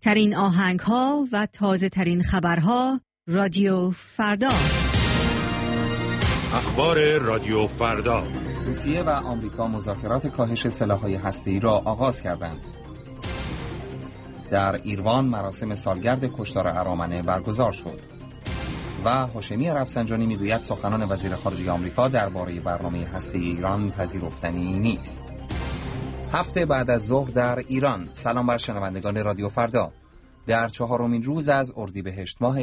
ترین آهنگ‌ها و تازه ترین خبرها رادیو فردا. اخبار رادیو فردا. روسیه و آمریکا مذاکرات کاهش سلاح‌های هسته‌ای را آغاز کردند. در ایروان مراسم سالگرد کشتار ارامنه برگزار شد و هاشمی رفسنجانی میگوید سخنان وزیر خارجه آمریکا درباره برنامه هسته‌ای ایران پذیرفتنی نیست. هفته بعد از ظهر در ایران. سلام بر شنوندگان رادیو فردا. در 4مین روز از اردیبهشت ماه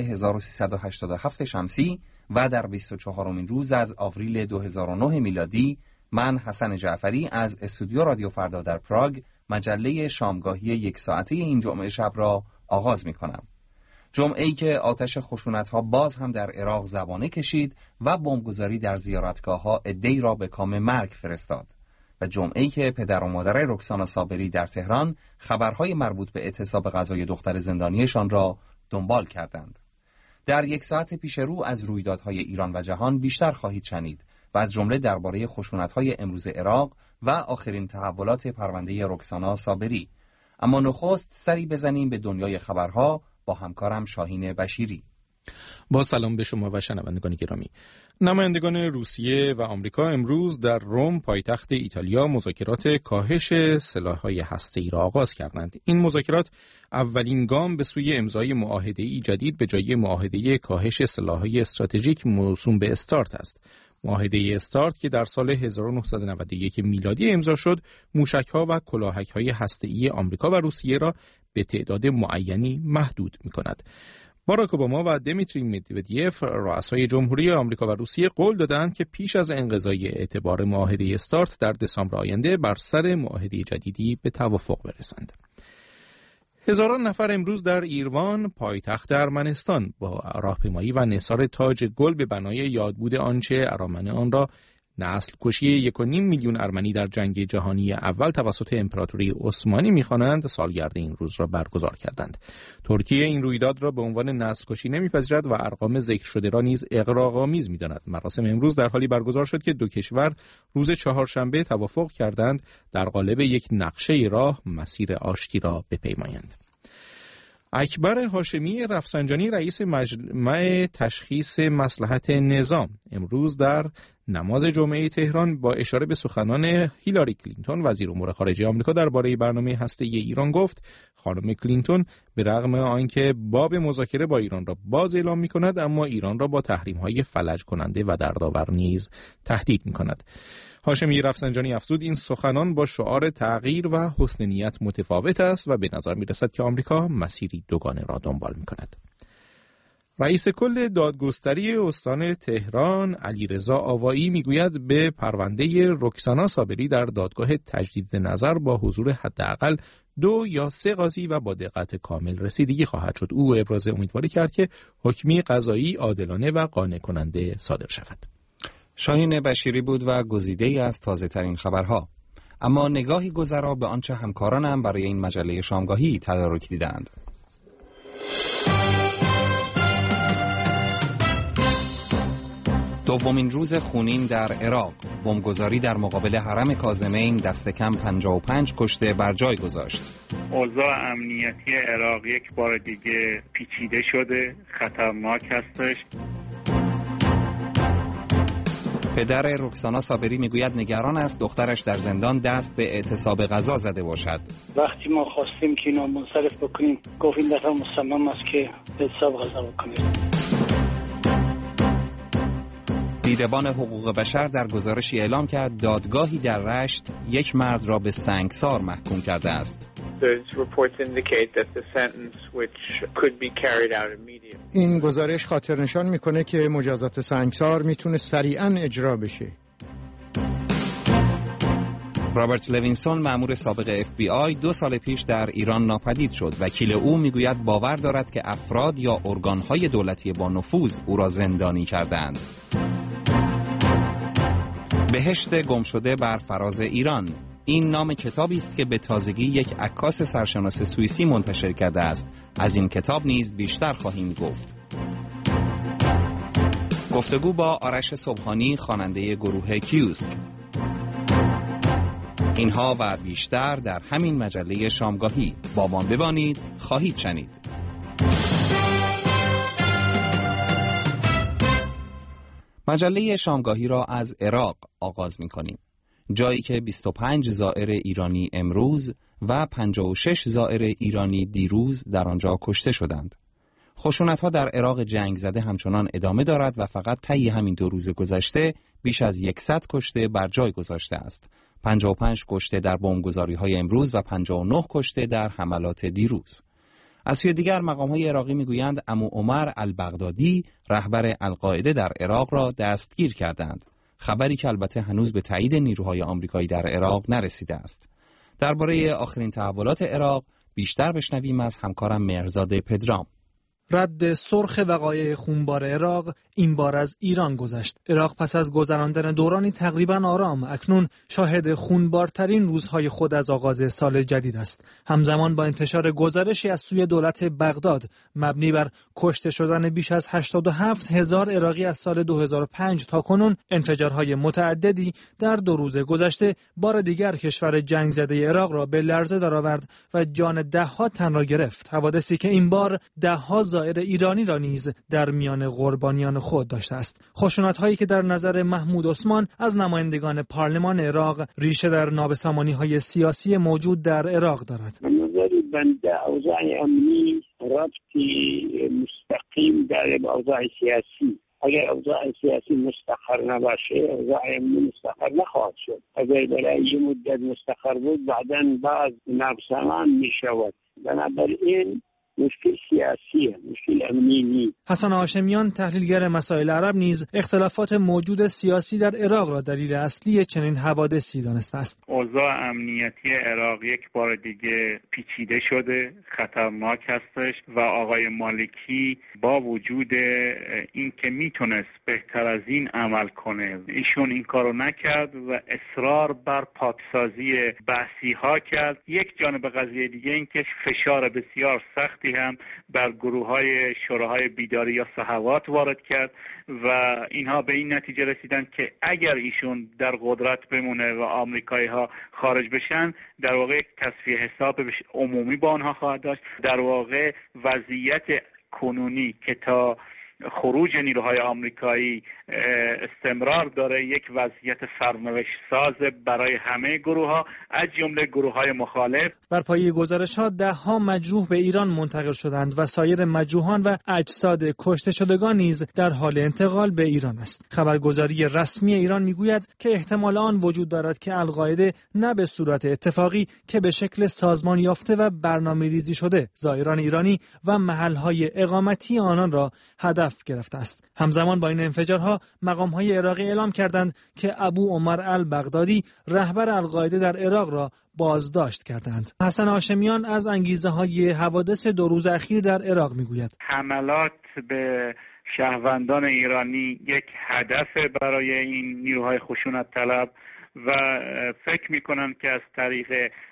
1387 شمسی و در 24مین روز از آوریل 2009 میلادی، من حسن جعفری از استودیو رادیو فردا در پراگ مجله شامگاهی یک ساعته این جمعه شب را آغاز می کنم. جمعه‌ای که آتش خشونت‌ها باز هم در عراق زبانه کشید و بمبگذاری در زیارتگاه‌ها عده‌ای را به کام مرگ فرستاد و جمعه‌ای که پدر و مادر رکسانا صابری در تهران خبرهای مربوط به اعتصاب غذای دختر زندانیشان را دنبال کردند. در یک ساعت پیش رو از رویدادهای ایران و جهان بیشتر خواهید شنید و از جمله درباره خشونت‌های امروز عراق و آخرین تحولات پرونده رکسانا صابری. اما نخست سری بزنیم به دنیای خبرها با همکارم شاهین بشیری. با سلام به شما و شنوندگان گرامی. نمایندگان روسیه و آمریکا امروز در روم پایتخت ایتالیا مذاکرات کاهش سلاح‌های هسته‌ای را آغاز کردند. این مذاکرات اولین گام به سوی امضای معاهده‌ای جدید به جای معاهده کاهش سلاح‌های استراتژیک موسوم به استارت است. معاهده استارت که در سال 1991 میلادی امضا شد، موشک‌ها و کلاهک‌های هسته‌ای آمریکا و روسیه را به تعداد معینی محدود می‌کند. باراک اوباما و دیمیتری مدودیف رؤسای جمهوری آمریکا و روسیه قول دادند که پیش از انقضای اعتبار معاهده استارت در دسامبر آینده بر سر معاهده جدیدی به توافق برسند. هزاران نفر امروز در ایروان پایتخت ارمنستان با راهپیمایی و نثار تاج گل به بنای یادبود آنچه ارامنه آن را نسل کشی 1.5 میلیون ارمنی در جنگ جهانی اول توسط امپراتوری عثمانی می‌خوانند سالگرد این روز را برگزار کردند. ترکیه این رویداد را به عنوان نسل کشی نمی‌پذیرد و ارقام ذکر شده را نیز اغراق‌آمیز می‌داند. مراسم امروز در حالی برگزار شد که دو کشور روز چهارشنبه توافق کردند در قالب یک نقشه راه مسیر آشتی را بپیمایند. اکبر هاشمی رفسنجانی رئیس مجمع تشخیص مصلحت نظام امروز در نماز جمعه تهران با اشاره به سخنان هیلاری کلینتون وزیر امور خارجه آمریکا درباره برنامه هسته‌ای ایران گفت خانم کلینتون به رغم آنکه باب مذاکره با ایران را باز اعلام می‌کند، اما ایران را با تحریم‌های فلج کننده و دردآور نیز تهدید می‌کند. هاشمی رفسنجانی افزود این سخنان با شعار تغییر و حسن نیت متفاوت است و به نظر می‌رسد که آمریکا مسیری دوگانه را دنبال می‌کند. رئیس کل دادگستری استان تهران علیرضا آوایی میگوید به پرونده رکسانا صابری در دادگاه تجدید نظر با حضور حداقل 2 یا 3 قاضی و با دقت کامل رسیدگی خواهد شد. او ابراز امیدواری کرد که حکمی قضایی عادلانه و قانع کننده صادر شود. شاهین بشیری بود و گزیده‌ای از تازه ترین خبرها. اما نگاهی گذرا به آنچه همکارانم برای این مجله شامگاهی تدارک دیدند. دومین روز خونین در عراق. بمبگذاری در مقابل حرم کاظمین دست کم 55 کشته بر جای گذاشت. اوضاع امنیتی عراق یک بار دیگه پیچیده شده، خطرناک هستش. پدر رکسانا صابری میگوید نگران است دخترش در زندان دست به اعتصاب غذا زده باشد. وقتی ما خواستیم که اینا منصرف بکنیم، گفت این دفعه مصمم است که اعتصاب غذا بکنیم. دیدبان حقوق بشر در گزارشی اعلام کرد دادگاهی در رشت یک مرد را به سنگسار محکوم کرده است. این گزارش خاطر نشان میکنه که مجازات سنگسار میتونه سریعاً اجرا بشه. رابرت لوینسون مأمور سابق FBI 2 سال پیش در ایران ناپدید شد. وکیل او میگوید باور دارد که افراد یا ارگانهای دولتی با نفوذ او را زندانی کردند. بهشت گم شده بر فراز ایران. این نام کتابی است که به تازگی یک عکاس سرشناس سوئیسی منتشر کرده است. از این کتاب نیز بیشتر خواهیم گفت. گفتگو با آرش صبحانی خواننده گروه کیوسک. اینها و بیشتر در همین مجله شامگاهی. با ما بمانید، خواهید شنید. مجله شامگاهی را از عراق آغاز می‌کنیم. جایی که 25 زائر ایرانی امروز و 56 زائر ایرانی دیروز در آنجا کشته شدند. خشونت‌ها در عراق جنگ زده همچنان ادامه دارد و فقط طی همین 2 روز گذشته بیش از 100 کشته بر جای گذاشته است. 55 کشته در بمبگذاری‌های امروز و 59 کشته در حملات دیروز. از سوی دیگر مقام‌های عراقی می‌گویند عمو عمر البغدادی رهبر القاعده در عراق را دستگیر کردند. خبری که البته هنوز به تایید نیروهای آمریکایی در عراق نرسیده است. درباره آخرین تحولات عراق بیشتر بشنویم از همکارم مهرزاد پدرام. رد سرخ وقایع خونبار عراق این بار از ایران گذشت. عراق پس از گذراندن دورانی تقریباً آرام اکنون شاهد خونبارترین روزهای خود از آغاز سال جدید است. همزمان با انتشار گزارشی از سوی دولت بغداد مبنی بر کشته شدن بیش از 87,000 عراقی از سال 2005 تا کنون، انفجارهای متعددی در 2 روز گذشته بار دیگر کشور جنگ زده عراق را به لرزه درآورد و جان ده‌ها تن را گرفت. حوادثی که این بار ده‌ها زائر ایرانی را نیز در میان قربانیان خود داشته است. خشونت‌هایی که در نظر محمود عثمان از نمایندگان پارلمان عراق ریشه در نابسامانی‌های سیاسی موجود در عراق دارد. من نظری بنده اوضاع امنی ربطی مستقیم داره با اوضاع سیاسی. اگر اوضاع سیاسی مستقر نباشه اوضاع امنی مستقر نخواهد شد. اگر برای یه مدت مستقر بود بعداً باز نابسامان می‌شود. بنابراین مشکل سیاسیه، مشکل امنی نیست. حسن هاشمیان تحلیلگر مسائل عرب نیز اختلافات موجود سیاسی در عراق را دلیل اصلی چنین حوادثی دانسته است. اوضاع امنیتی عراق یک بار دیگه پیچیده شده، خطرناک هستش و آقای مالکی با وجود این که میتونست بهتر از این عمل کنه، ایشون این کارو نکرد و اصرار بر پاکسازی بحثی ها کرد. یک جانب قضیه دیگه این که فشار بسیار سخت هم بر گروه‌های شوراهای بیداری یا صحوات وارد کرد و اینها به این نتیجه رسیدن که اگر ایشون در قدرت بمونه و آمریکایی‌ها خارج بشن، در واقع تصفیه حساب عمومی با آنها خواهد داشت. در واقع وضعیت کنونی که تا خروج نیروهای آمریکایی استمرار داره یک وضعیت سرنوشت ساز برای همه گروه‌ها از جمله گروه‌های مخالف. بر پایه گزارش‌ها ده‌ها مجروح به ایران منتقل شدند و سایر مجروحان و اجساد کشته شدگان نیز در حال انتقال به ایران است. خبرگزاری رسمی ایران میگوید که احتمال آن وجود دارد که القاعده نه به صورت اتفاقی که به شکل سازمان یافته و برنامه‌ریزی شده زائران ایرانی و محل‌های اقامتی آنان را هدف گرفته است. همزمان با این انفجارها مقام‌های عراقی اعلام کردند که ابو عمر البغدادی رهبر القاعده در عراق را بازداشت کردند. حسن هاشمیان از انگیزه‌های حوادث 2 روز اخیر در عراق میگوید حملات به شهروندان ایرانی یک هدف برای این نیروهای خشونت طلب و فکر میکنن که از طریق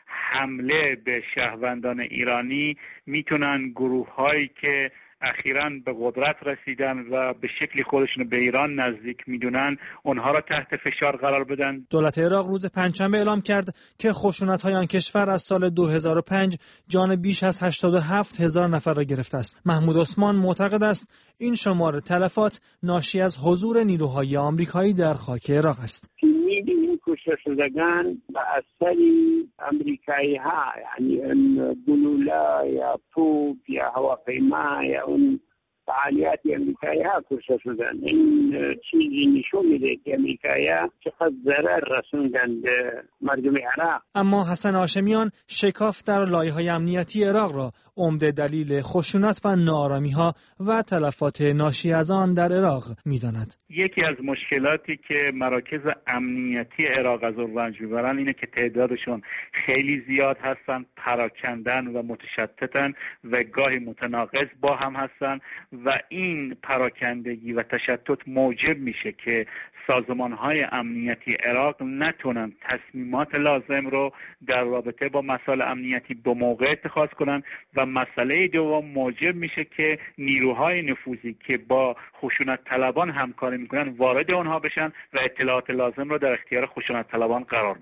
حمله به شهروندان ایرانی میتونن گروه‌هایی که اخیراً به قدرت رسیدن و به شکلی خودشون به ایران نزدیک میدونن اونها را تحت فشار قرار بدن. دولت عراق روز پنجشنبه اعلام کرد که خشونت‌های آن کشور از سال 2005 جان بیش از 87,000 نفر را گرفته است. محمود عثمان معتقد است این شمار تلفات ناشی از حضور نیروهای آمریکایی در خاک عراق است. کشته شدگان به اثر امریکایی ها، یعنی اون گلوله یا توپ یا هواپیما یا اون فعالیت امریکایی ها کشته شدن. این چیزی نشون میده که امریکایی ها چقدر ضرر رسوندن به مردم عراق. اما حسن هاشمیان شکاف در لایه‌های امنیتی عراق را عمده دلیل خشونت و ناآرامی‌ها و تلفات ناشی از آن در عراق می‌داند. یکی از مشکلاتی که مراکز امنیتی عراق از اون رنج می‌برن اینه که تعدادشون خیلی زیاد هستن، پراکندن و متشتتن و گاهی متناقض با هم هستن و این پراکندگی و تشتت موجب میشه که سازمان‌های امنیتی عراق نتونن تصمیمات لازم رو در رابطه با مسائل امنیتی به موقع اتخاذ کنن و مسئله دوم موجب میشه که نیروهای نفوذی که با خشونت طلبان همکاری میکنن وارد اونها بشن و اطلاعات لازم رو در اختیار خشونت طلبان قرار بدن.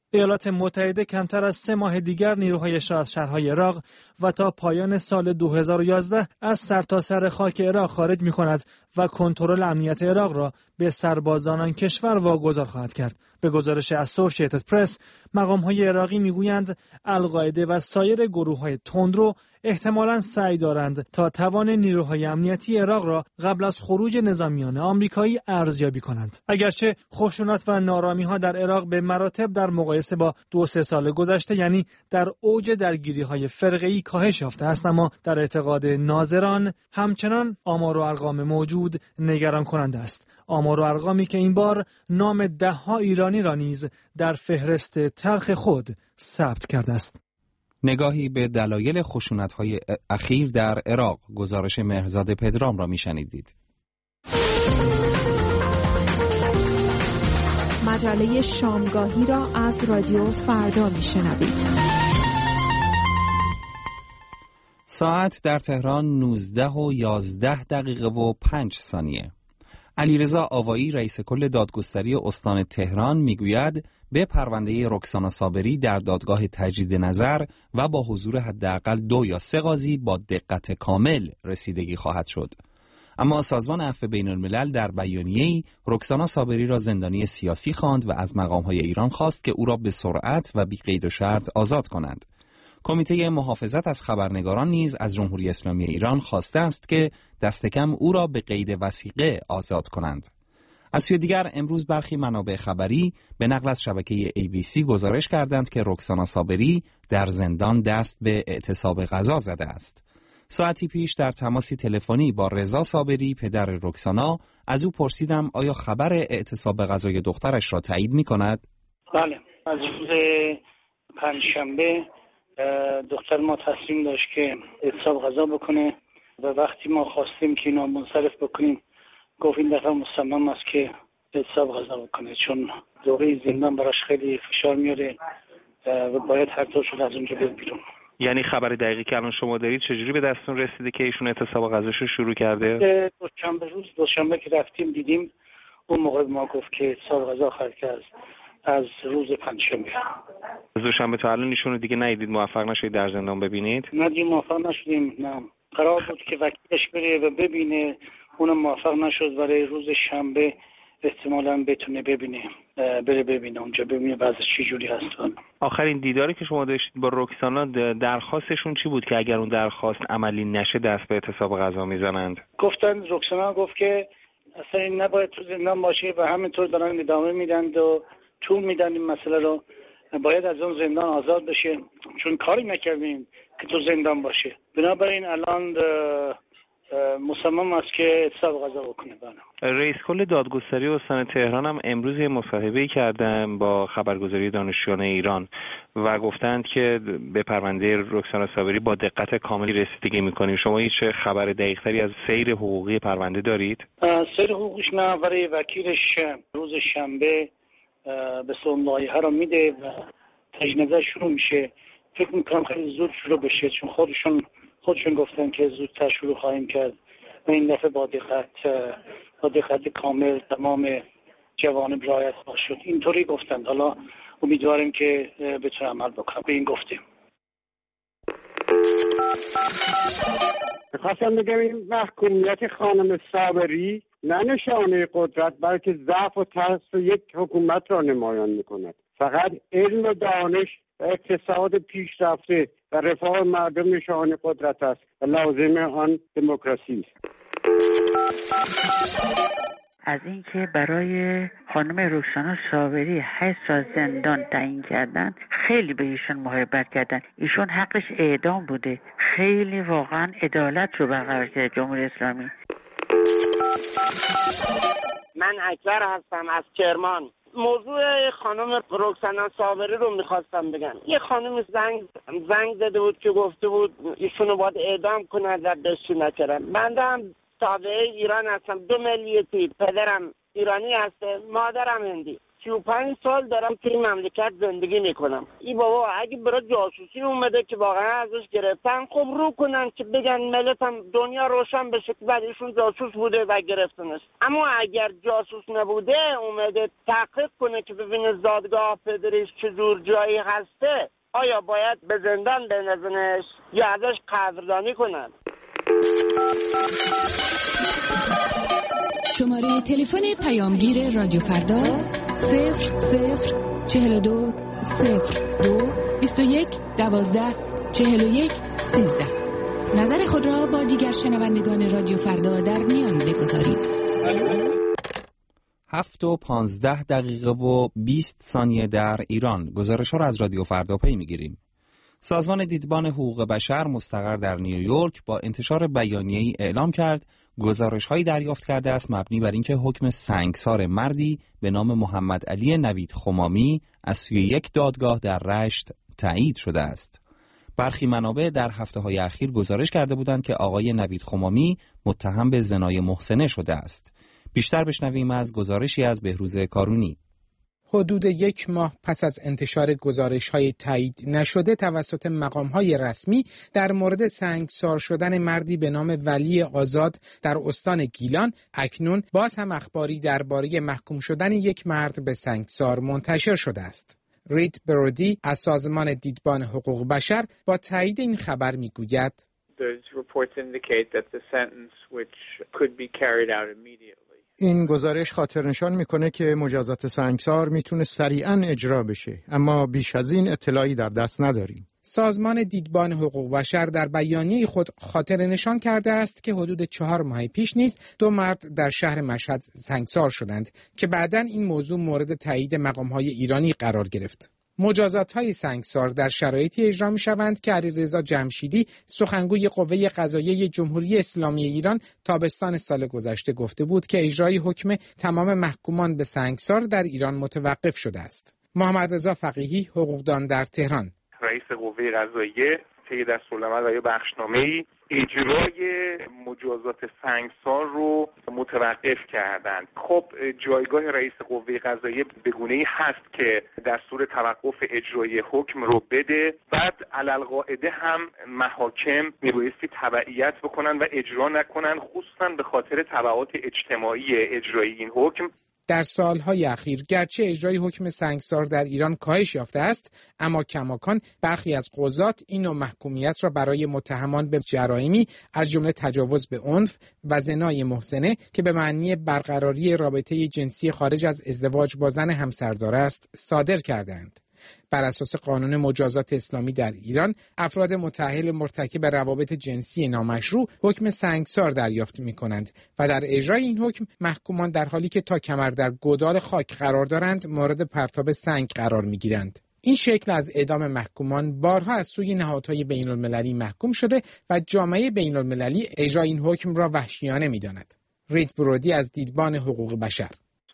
ایالات متحده کمتر از 3 ماه دیگر نیروهایش را از شهرهای عراق و تا پایان سال 2011 از سرتاسر خاک عراق خارج می‌کند و کنترل امنیت عراق را به سربازان آن کشور واگذار خواهد کرد. به گزارش اسوسییتد پرس، مقام‌های عراقی می‌گویند القاعده و سایر گروه‌های تندرو احتمالاً سعی دارند تا توان نیروهای امنیتی عراق را قبل از خروج نظامیان آمریکایی ارزیابی کنند. اگرچه خشونت و نارامی‌ها در عراق به مراتب در مقایسه با 2-3 سال گذشته، یعنی در اوج درگیری‌های فرقه‌ای، کاهش یافته است، اما در اعتقاد ناظران همچنان آمار و ارقام موجود نگران کننده است. آمار و ارقامی که این بار نام 10 ایرانی را نیز در فهرست تلخ خود ثبت کرده است. نگاهی به دلایل خشونت‌های اخیر در عراق، گزارش مهرزاد پدرام را می‌شنیدید. مجله شامگاهی را از رادیو فردا می‌شنوید. ساعت در تهران 19:11:05. علیرضا آوایی، رئیس کل دادگستری استان تهران، میگوید به پرونده رکسانا صابری در دادگاه تجدید نظر و با حضور حداقل 2 یا 3 قاضی با دقت کامل رسیدگی خواهد شد. اما سازمان عفو بین الملل در بیانیه‌ای رکسانا صابری را زندانی سیاسی خواند و از مقام‌های ایران خواست که او را به سرعت و بی قید و شرط آزاد کنند. کمیته محافظت از خبرنگاران نیز از جمهوری اسلامی ایران خواسته است که دست کم او را به قید وثیقه آزاد کنند. از سوی دیگر امروز برخی منابع خبری به نقل از شبکه ABC گزارش کردند که رکسانا صابری در زندان دست به اعتصاب غذا زده است. ساعتی پیش در تماسی تلفنی با رضا صابری، پدر رکسانا، از او پرسیدم آیا خبر اعتصاب غذای دخترش را تایید می‌کند؟ بله، از روز پنجشنبه دختر ما تصمیم داشت که اعتصاب غذا بکنه و وقتی ما خواستیم که اینا منصرف بکنیم گفت این دفعه مصمم است که اعتصاب غذا بکنه، چون دوره زندان براش خیلی فشار میاره و باید هر طور شد از اونجا بیاد بیرون. یعنی خبر دقیقی که الان شما دارید چجوری به دستون رسیده که ایشون اعتصاب غذاشو شروع کرده؟ دوشنبه که رفتیم دیدیم، اون موقع ما گفت که اعتصاب غذا خواهد کرد از روز پنجشنبه. از دوشنبه تا الان ایشون رو دیگه ندیدید؟ موفق نشدید در زندان ببینید؟ نه دیگه موفق نشدیم. نه، قرار بود که وکیلش بره و ببینه، اونم موفق نشد. برای روز شنبه احتمالاً بتونه ببینه، بره ببینه اونجا، ببینه وضع چی جوری هست. آخرین دیداری که شما داشتید با رکسانا، درخواستشون چی بود که اگر اون درخواست عملی نشه دست به اعتصاب غذا میزنند؟ گفتن، رکسانا گفت که اصلا این نباید تو زندان باشه و همینطور دارن ادامه میدن و طول میدن این مسئله رو، باید از اون زندان آزاد بشه چون کاری نکردیم که تو زندان باشه. بنابراین الان مصمم است که اعتصاب غذا بکنه. رئیس کل دادگستری استان تهران هم امروز یه مصاحبه‌ای کردن با خبرگزاری دانشجویان ایران و گفتند که به پرونده رکسانا صابری با دقت کاملی رسیدگی می‌کنیم. شما هیچ خبر دقیق‌تری از سیر حقوقی پرونده دارید؟ سیر حقوقش نه، برای وکیلش روز شنبه به لایحه رو میده و تجدید شروع میشه. فکر می‌کنم خیلی زود شروع بشه چون خودشون گفتن که زودتر شروع خواهیم کرد و این دفعه با دقت کامل تمام جوانب رعایت خواهد شد. اینطوری گفتن. حالا امیدواریم که بتونه عمل بکنه. به این گفتیم. می‌خواستم بگم این محکومیت خانم صابری نه نشانه قدرت بلکه ضعف و ترس یک حکومت را نمایان می‌کند. فقط علم و دانش و اقتصاد پیشرفته و رفاه مردم نشانه قدرت است و لازم آن دموکراسی است. از اینکه برای خانم رکسانا صابری 8 سال زندان تعیین کردن، خیلی به ایشون محبت کردن. ایشون حقش اعدام بوده. خیلی واقعا عدالت رو برقرار کرد جمهوری اسلامی. من اکبر هستم از کرمان. موضوع خانم رکسانا صابری رو میخواستم بگم. یه خانم زنگ زده بود که گفته بود ایشونو باید اعدام کنند و بهش نکردن. من هم تابعه ایران هستم، 2 ملیتی. پدرم ایرانی هسته، مادرم هندی. 35 سال دارم توی این مملکت زندگی میکنم. این بابا اگه برای جاسوسی اومده که واقعا ازش گرفتن، خب رو کنن که بگن ملتم دنیا روشن بشه که بعد ایشون جاسوس بوده و گرفتنش. اما اگر جاسوس نبوده اومده تحقیق کنه که ببینه زادگاه پدریش چجور جایی هسته، آیا باید به زندان بندازنش یا ازش قدردانی کنن؟ شماره تلفن پیامگیر رادیو فردا 0042 02 21 12 41 13. نظر خود را با دیگر شنوندگان رادیو فردا در میان بگذارید. 7:15 در ایران. گزارش‌ها را از رادیو فردا پی می‌گیریم. سازمان دیدبان حقوق بشر مستقر در نیویورک با انتشار بیانیه‌ای اعلام کرد گزارش‌هایی دریافت کرده است مبنی بر اینکه حکم سنگسار مردی به نام محمد علی نوید خمامی از سوی یک دادگاه در رشت تایید شده است. برخی منابع در هفته‌های اخیر گزارش کرده بودند که آقای نوید خمامی متهم به زنای محسنه شده است. بیشتر بشنویم از گزارشی از بهروز کارونی. حدود 1 ماه پس از انتشار گزارش‌های تایید نشده توسط مقام‌های رسمی در مورد سنگسار شدن مردی به نام ولی آزاد در استان گیلان، اکنون باز هم اخباری درباره محکوم شدن یک مرد به سنگسار منتشر شده است. رید برودی از سازمان دیدبان حقوق بشر با تایید این خبر می‌گوید: این گزارش خاطرنشان میکنه که مجازات سنگسار میتونه سریعاً اجرا بشه، اما بیش از این اطلاعی در دست نداریم. سازمان دیدبان حقوق بشر در بیانیه خود خاطرنشان کرده است که حدود 4 ماه پیش نیز 2 مرد در شهر مشهد سنگسار شدند که بعداً این موضوع مورد تایید مقام‌های ایرانی قرار گرفت. مجازات‌های سنگسار در شرایطی اجرا می‌شوند که علیرضا جمشیدی سخنگوی قوه قضاییه جمهوری اسلامی ایران تابستان سال گذشته گفته بود که اجرای حکم تمام محکومان به سنگسار در ایران متوقف شده است. محمد رضا فقیهی، حقوقدان در تهران: رئیس قوه قضاییه طی دستورالعمل و یا بخشنامه‌ای اجرای مجازات سنگسار رو متوقف کردند. خب جایگاه رئیس قوه قضاییه به گونه‌ای هست که دستور توقف اجرای حکم رو بده، بعد علالقاعده هم محاکم میبایستی تبعیت بکنن و اجرا نکنن، خصوصا به خاطر تبعات اجتماعی اجرای این حکم. در سالهای اخیر گرچه اجرای حکم سنگسار در ایران کاهش یافته است، اما کماکان برخی از قضات این نوع محکومیت را برای متهمان به جرایمی از جمله تجاوز به عنف و زنای محسنه که به معنی برقراری رابطه جنسی خارج از ازدواج با زن همسردار است صادر کردند. بر اساس قانون مجازات اسلامی در ایران، افراد متأهل مرتکب روابط جنسی نامشروع حکم سنگسار دریافت می‌کنند و در اجرای این حکم محکومان در حالی که تا کمر در گودال خاک قرار دارند مورد پرتاب سنگ قرار می‌گیرند. این شکل از اعدام محکومان بارها از سوی نهادهای بین‌المللی محکوم شده و جامعه بین‌المللی اجرای این حکم را وحشیانه می‌داند. رید برودی از دیدبان حقوق بشر: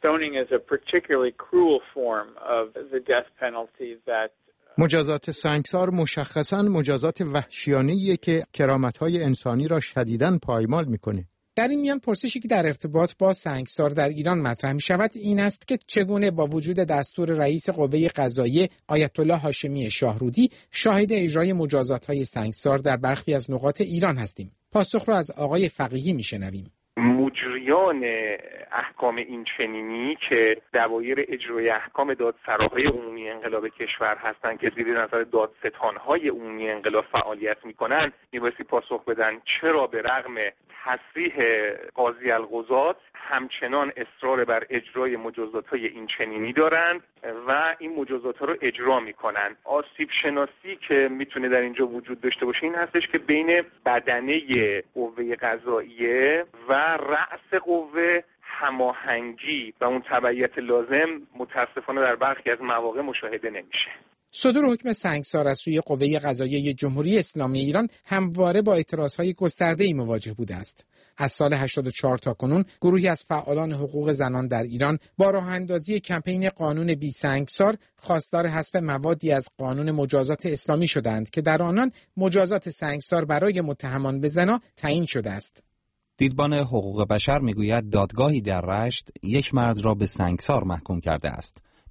مجازات سنگسار مشخصاً مجازات وحشیانه‌ایه که کرامت‌های انسانی را شدیداً پایمال می‌کنه. در این میان پرسشی که در ارتباط با سنگسار در ایران مطرح می‌شود این است که چگونه با وجود دستور رئیس قوه قضاییه آیت الله هاشمی شاهرودی شاهد اجرای مجازات‌های سنگسار در برخی از نقاط ایران هستیم. پاسخ را از آقای فقیهی می‌شنویم. مجریان احکام این چنینی که دوایر اجرای احکام دادسراهای عمومی انقلاب کشور هستند که زیر نظر دادستانهای عمومی انقلاب فعالیت میکنند میبایستی پاسخ بدن چرا به رغم تصریح قاضی القضات همچنان اصرار بر اجرای مجازات‌های این چنینی دارند و این مجازات‌ها رو اجرا میکنند. آسیب شناسی که میتونه در اینجا وجود داشته باشه این هستش که بین بدنه قوه قضاییه و رأس قوه هماهنگی و اون تبعیت لازم متاسفانه در برخی از مواقع مشاهده نمیشه. صدور حکم سنگسار از سوی قوه قضاییه جمهوری اسلامی ایران همواره با اعتراضهای گسترده‌ای مواجه بوده است. از سال 84 تا کنون گروهی از فعالان حقوق زنان در ایران با راه‌اندازی کمپین قانون بی سنگسار خواستار حذف موادی از قانون مجازات اسلامی شدند که در آنان مجازات سنگسار برای متهمان به زنا تعیین شده است. دیدبان حقوق بشر میگوید دادگاهی در رشت یک مرد را به سنگسار محکوم کرده است.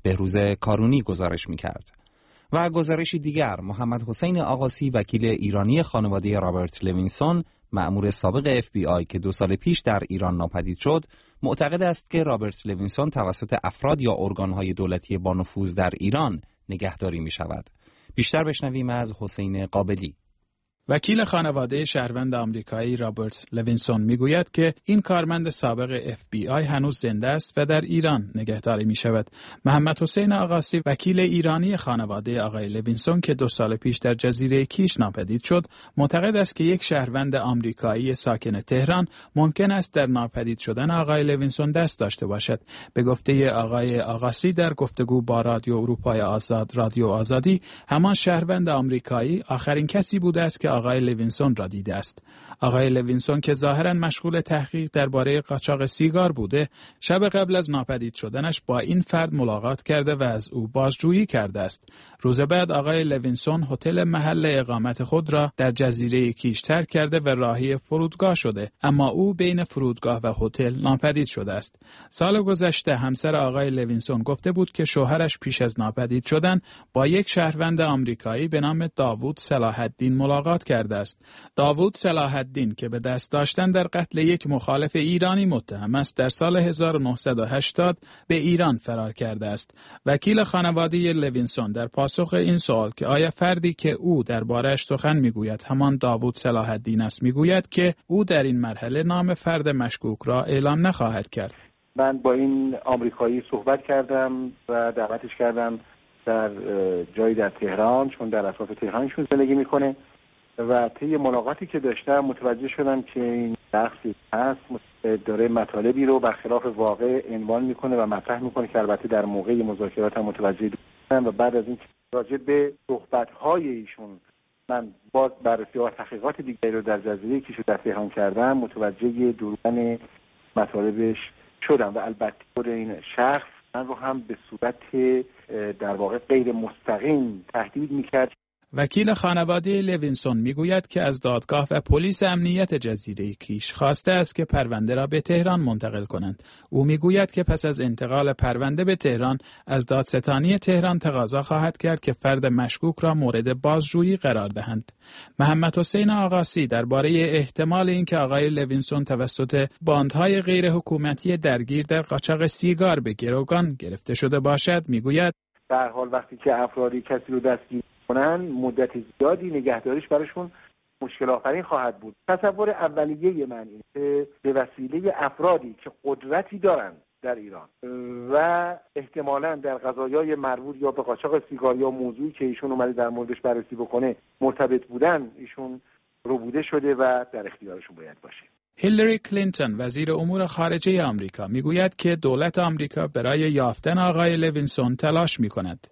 بهروز کارونی گزارش می‌کرد. و گزارشی دیگر، محمد حسین آقاسی وکیل ایرانی خانواده رابرت لوینسون، مأمور سابق FBI که 2 سال پیش در ایران ناپدید شد، معتقد است که رابرت لوینسون توسط افراد یا ارگان‌های دولتی با نفوذ در ایران نگهداری می‌شود. بیشتر بشنویم از حسین قابلی. وکیل خانواده شهروند آمریکایی رابرت لوینسون میگوید که این کارمند سابق FBI هنوز زنده است و در ایران نگهداری می شود. محمد حسین آقاسی وکیل ایرانی خانواده آقای لوینسون که 2 سال پیش در جزیره کیش ناپدید شد، معتقد است که یک شهروند آمریکایی ساکن تهران ممکن است در ناپدید شدن آقای لوینسون دست داشته باشد. به گفته آقای آقاسی در گفتگو با رادیو اروپای آزاد، رادیو آزادی، همان شهروند آمریکایی آخرین کسی بوده است که آقای لوینسون را دیده است. آقای لوینسون که ظاهراً مشغول تحقیق درباره قاچاق سیگار بوده، شب قبل از ناپدید شدنش با این فرد ملاقات کرده و از او بازجویی کرده است. روز بعد آقای لوینسون هتل محل اقامت خود را در جزیره کیش ترک کرده و راهی فرودگاه شده، اما او بین فرودگاه و هتل ناپدید شده است. سال گذشته همسر آقای لوینسون گفته بود که شوهرش پیش از ناپدید شدن با یک شهروند آمریکایی به نام داوود صلاح الدین ملاقات کرده است. داوود صلاح الدین که به دست داشتن در قتل یک مخالف ایرانی متهم است، در سال 1980 به ایران فرار کرده است. وکیل خانواده لوینسون در پاسخ این سوال که آیا فردی که او درباره‌اش سخن میگوید همان داوود صلاح الدین است، میگوید که او در این مرحله نام فرد مشکوک را اعلام نخواهد کرد. من با این آمریکایی صحبت کردم و دعوتش کردم در جایی در تهران، چون در اطراف تهرانشون زندگی میکنه و طی ملاقاتی که داشتم متوجه شدم که این شخصی هست داره مطالبی رو برخلاف واقع عنوان میکنه و مطرح میکنه که البته در موقع مذاکرات هم متوجه شدم و بعد از این راجع به صحبت‌های ایشون من باز بررسی و تحقیقات دیگری رو در جزیره کیش در تهران کردم، متوجه دروغ مطالبش شدم و البته خود این شخص من رو هم به صورت در واقع غیر مستقیم تهدید میکرد. وکیل خانواده لوینسون میگوید که از دادگاه و پلیس امنیت جزیره کیش خواسته است که پرونده را به تهران منتقل کنند. او میگوید که پس از انتقال پرونده به تهران از دادستانی تهران تقاضا خواهد کرد که فرد مشکوک را مورد بازجویی قرار دهند. محمد حسین آقاسی درباره احتمال اینکه آقای لوینسون توسط باندهای غیر حکومتی درگیر در قاچاق سیگار به گروگان گرفته شده باشد میگوید به هر حال وقتی که افرادی کسی رو دستگیر مدت زیادی نگهداریش براشون مشکل آفرین خواهد بود. تصور اولیه من اینه که به وسیله افرادی که قدرتی دارن در ایران و احتمالاً در قضایای مربوط یا به قاچاق سیگار یا موضوعی که ایشون اومده در موردش بررسی بکنه مرتبط بودن، ایشون ربوده شده و در اختیارشون باید باشه. هیلاری کلینتون وزیر امور خارجه آمریکا میگوید که دولت آمریکا برای یافتن آقای لوینسون تلاش میکند.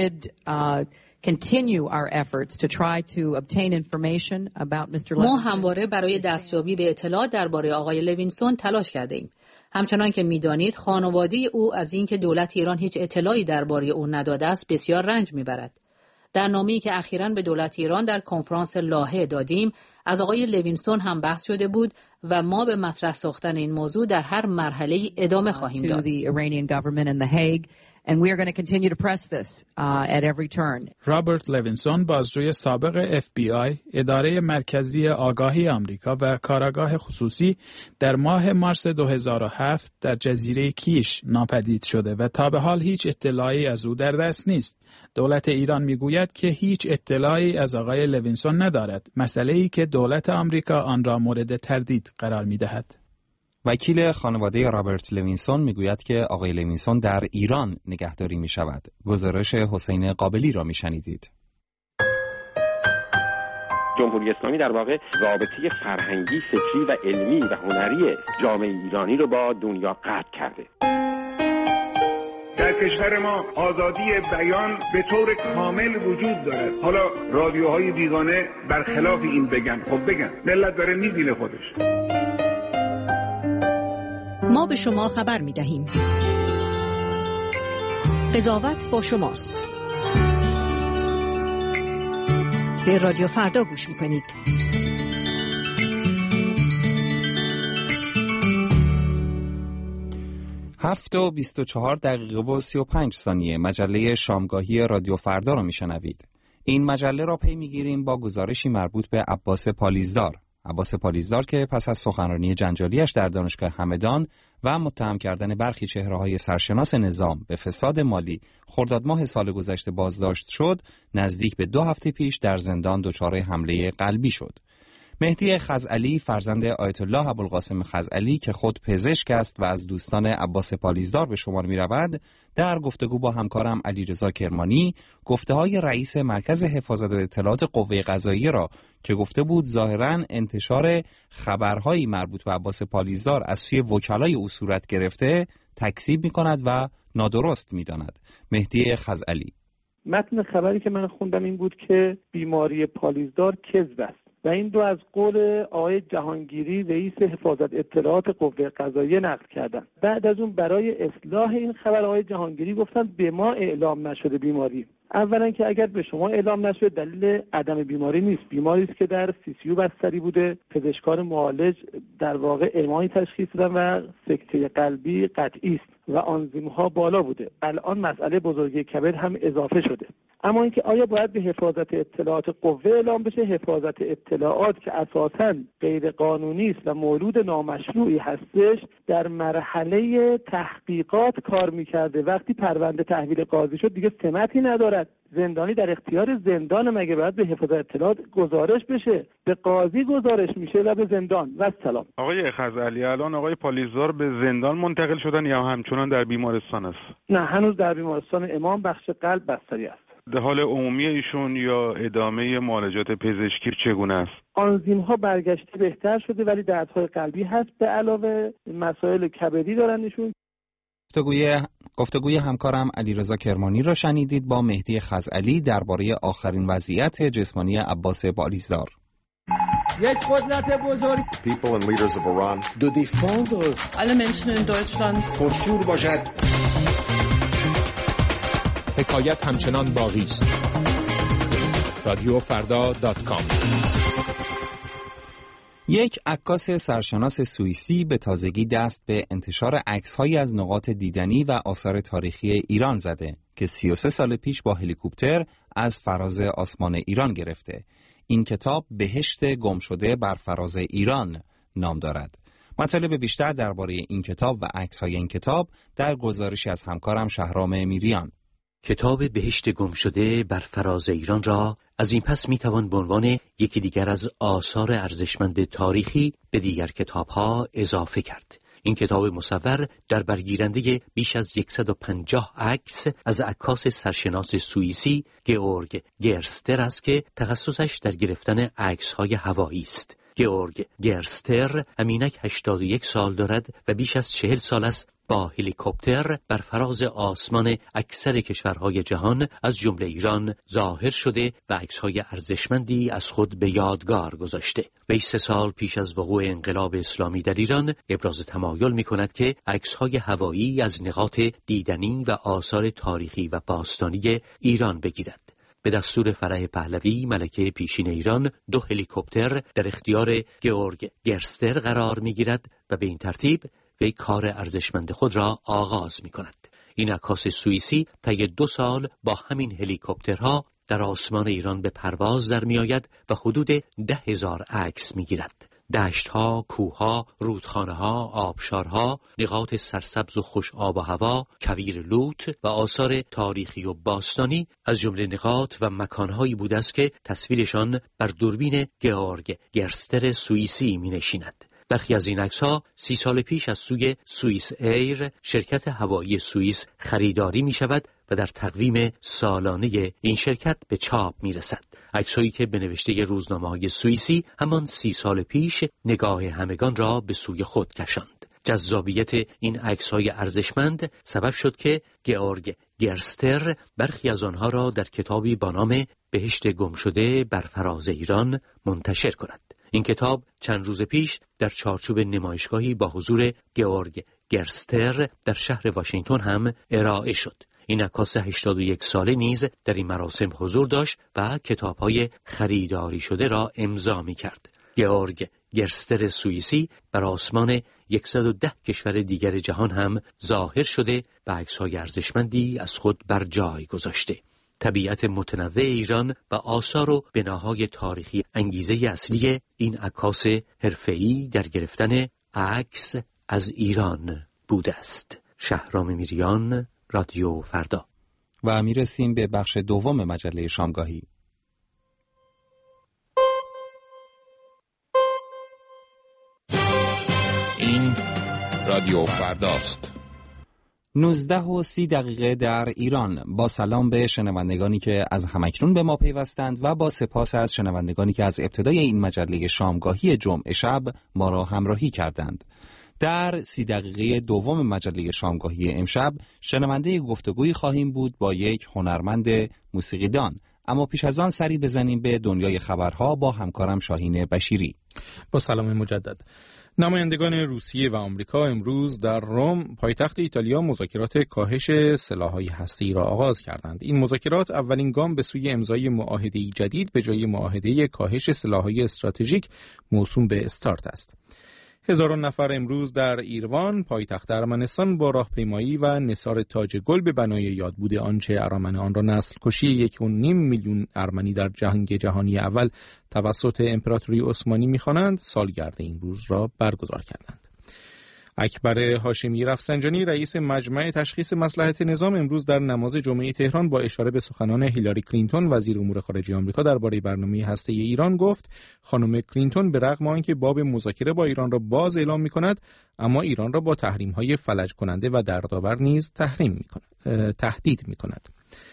ما همواره برای دستیابی به اطلاع درباره آقای لوینسون تلاش کرده ایم. همچنان که میدانید خانواده او از اینکه دولت ایران هیچ اطلاعی درباره او نداده است بسیار رنج میبرد. در نامه‌ای که اخیراً به دولت ایران در کنفرانس لاهه دادیم از آقای لوینسون هم بحث شده بود و ما به مطرح ساختن این موضوع در هر مرحله ادامه خواهیم داد. And we are going to continue to press this at every turn. رابرت لوینسون بازجوی سابق FBI، اداره مرکزی آگاهی آمریکا و کاراگاه خصوصی در ماه مارس 2007 در جزیره کیش ناپدید شده و تا به حال هیچ اطلاعی از او در دست نیست. دولت ایران میگوید که هیچ اطلاعی از آقای لوینسون ندارد، مسئله‌ای که دولت آمریکا آن را مورد تردید قرار می‌دهد. وکیل خانواده رابرت لوینسون میگوید که آقای لوینسون در ایران نگهداری می شود. گزارش حسین قابلی را می شنیدید. جمهوری اسلامی در واقع رابطه فرهنگی، فکری و علمی و هنری جامعه ایرانی رو با دنیا قطع کرده. در کشور ما آزادی بیان به طور کامل وجود دارد. حالا رادیوهای بیگانه برخلاف این بگن، خب بگن، ملت داره می‌بینه خودش. ما به شما خبر می دهیم. قضاوت با شماست. به رادیو فردا گوش می کنید. 7:24 مجله شامگاهی رادیو فردا را میشنوید. این مجله را پی میگیریم با گزارشی مربوط به عباس پالیزدار. عباس پالیزدار که پس از سخنرانی جنجالیش در دانشگاه همدان و متهم کردن برخی چهره‌های سرشناس نظام به فساد مالی خرداد ماه سال گذشته بازداشت شد، نزدیک به 2 هفته پیش در زندان دچار حمله قلبی شد. مهدی خزعلی فرزند آیت الله ابوالقاسم خزعلی که خود پزشک است و از دوستان عباس پالیزدار به شمار می‌رود، در گفتگو با همکارم علیرضا کرمانی گفته‌های رئیس مرکز حفاظت اطلاعات قوه قضاییه را که گفته بود ظاهراً انتشار خبرهایی مربوط به عباس پالیزدار از سوی وکلای او صورت گرفته تکذیب می‌کند و نادرست می‌داند. مهدی خزعلی: متن خبری که من خوندم این بود که بیماری پالیزدار کذب است و این رو از قول آقای جهانگیری رئیس حفاظت اطلاعات قوه قضاییه نقل کردن. بعد از اون برای اصلاح این خبر آقای جهانگیری گفتن به ما اعلام نشده بیماری. اولا که اگر به شما اعلام نشده دلیل عدم بیماری نیست، بیماری است که در CCU بستری بوده، پزشکان معالج در واقع اعمایی تشخیص دادن و سکته قلبی قطعی است و آنزیم‌ها بالا بوده. الان مسئله بزرگی کبد هم اضافه شده. اما اینکه آیا باید به حفاظت اطلاعات قوه اعلام بشه؟ حفاظت اطلاعات که اساساً غیر قانونی است و مولود نامشروعی هستش، در مرحله تحقیقات کار می‌کرده. وقتی پرونده تحویل قاضی شد دیگه سمتی ندارد. زندانی در اختیار زندان، مگه باید به حفاظت اطلاعات گزارش بشه؟ به قاضی گزارش میشه و به زندان. و سلام. آقای خزعلی، الان آقای پالیزدار به زندان منتقل شدن یا همچنان در بیمارستان است؟ نه، هنوز در بیمارستان امام بخش قلب بستری است. در حال عمومی ایشون یا ادامه معالجات پزشکی چگونه است؟ آنزیم‌ها برگشته بهتر شده ولی دردهای قلبی هست، به علاوه مسائل کبدی دارن ایشون. گفتگوی همکارم علیرضا کرمانی را شنیدید با مهدی خزعلی درباره آخرین وضعیت جسمانی عباس پالیزدار. یک قدرت بزرگ. People and leaders of Iran. Do they follow alle Menschen in Deutschland پرشور باشد. حکایت همچنان باقی است. رادیوفردا.com. یک عکاس سرشناس سوئیسی به تازگی دست به انتشار عکس‌هایی از نقاط دیدنی و آثار تاریخی ایران زده که 33 سال پیش با هلیکوپتر از فراز آسمان ایران گرفته. این کتاب بهشت گمشده بر فراز ایران نام دارد. مطالب بیشتر درباره این کتاب و عکس‌های این کتاب در گزارشی از همکارم شهرام میریان. کتاب بهشت گمشده بر فراز ایران را از این پس میتوان به عنوان یکی دیگر از آثار ارزشمند تاریخی به دیگر کتاب‌ها اضافه کرد. این کتاب مصور در برگیرنده بیش از 150 عکس از عکاس سرشناس سوئیسی گئورگ گرستر است که تخصصش در گرفتن عکس‌های هوایی است. گئورگ گرستر همینک 81 سال دارد و بیش از 40 سال است با هلیکوپتر بر فراز آسمان اکثر کشورهای جهان از جمله ایران ظاهر شده و عکس‌های ارزشمندی از خود به یادگار گذاشته. وی 3 سال پیش از وقوع انقلاب اسلامی در ایران ابراز تمایل می‌کند که عکس‌های هوایی از نقاط دیدنی و آثار تاریخی و باستانی ایران بگیرد. به دستور فرح پهلوی ملکه پیشین ایران 2 هلیکوپتر در اختیار گئورگ گرستر قرار می‌گیرد و به این ترتیب وی کار ارزشمند خود را آغاز می‌کند. این عکاس سوئیسی طی 2 سال با همین هلیکوپترها در آسمان ایران به پرواز در می‌آید و حدود 10,000 عکس می‌گیرد. دشت‌ها، کوه‌ها، رودخانه‌ها، آبشارها، نقاط سرسبز و خوش آب و هوا، کویر لوت و آثار تاریخی و باستانی از جمله نقاط و مکان‌هایی بوده است که تصویرشان بر دوربین گئورگ گرستر سوئیسی می‌نشیند. برخی از این عکس‌ها 30 سال پیش از سوی سوئیس ایر شرکت هوایی سوئیس خریداری می‌شود و در تقویم سالانه این شرکت به چاپ می‌رسد. عکس‌هایی که به نوشته روزنامه‌های سوئیسی همان 30 سال پیش نگاه همگان را به سوی خود کشاند. جذابیت این عکس‌های ارزشمند سبب شد که گئورگ گرستر برخی از آنها را در کتابی با نام بهشت گمشده بر فراز ایران منتشر کند. این کتاب چند روز پیش در چارچوب نمایشگاهی با حضور گئورگ گرستر در شهر واشنگتن هم ارائه شد. این عکاس 81 ساله نیز در این مراسم حضور داشت و کتاب‌های خریداری شده را امضا می‌کرد. گئورگ گرستر سوئیسی بر آسمان 110 کشور دیگر جهان هم ظاهر شده و عکس‌های ارزشمندی از خود بر جای گذاشته. طبیعت متنوع ایران و آثار و بناهای تاریخی انگیزه اصلی این عکاس حرفه‌ای در گرفتن عکس از ایران بوده است. شهرام میریان، رادیو فردا. و میرسیم به بخش دوم مجله شامگاهی. این رادیو فرداست. 19:30 در ایران. با سلام به شنوندگانی که از همکنون به ما پیوستند و با سپاس از شنوندگانی که از ابتدای این مجله شامگاهی جمعه شب ما را همراهی کردند. در 30 دوم مجله شامگاهی امشب شنونده گفتگویی خواهیم بود با یک هنرمند موسیقیدان، اما پیش از آن سری بزنیم به دنیای خبرها با همکارم شاهین بشیری. با سلام مجدد. نمایندگان روسیه و آمریکا امروز در روم پایتخت ایتالیا مذاکرات کاهش سلاح‌های هسته‌ای را آغاز کردند. این مذاکرات اولین گام به سوی امضای معاهده‌ای جدید به جای معاهده کاهش سلاح‌های استراتژیک موسوم به استارت است. هزاران نفر امروز در ایروان پایتخت ارمنستان با راهپیمایی و نثار تاج گل به بنای یادبود آنچه ارامن آن را نسل کشی 1.5 میلیون ارمنی در جنگ جهانی اول توسط امپراتوری عثمانی می‌خوانند سالگرد این روز را برگزار کردند. اکبر هاشمی رفسنجانی رئیس مجمع تشخیص مصلحت نظام امروز در نماز جمعه تهران با اشاره به سخنان هیلاری کلینتون وزیر امور خارجه آمریکا درباره برنامه هسته‌ای ایران گفت خانم کلینتون به رغم آنکه باب مذاکره با ایران را باز اعلام می‌کند، اما ایران را با تحریم‌های فلج کننده و دردآور نیز تهدید می‌کند.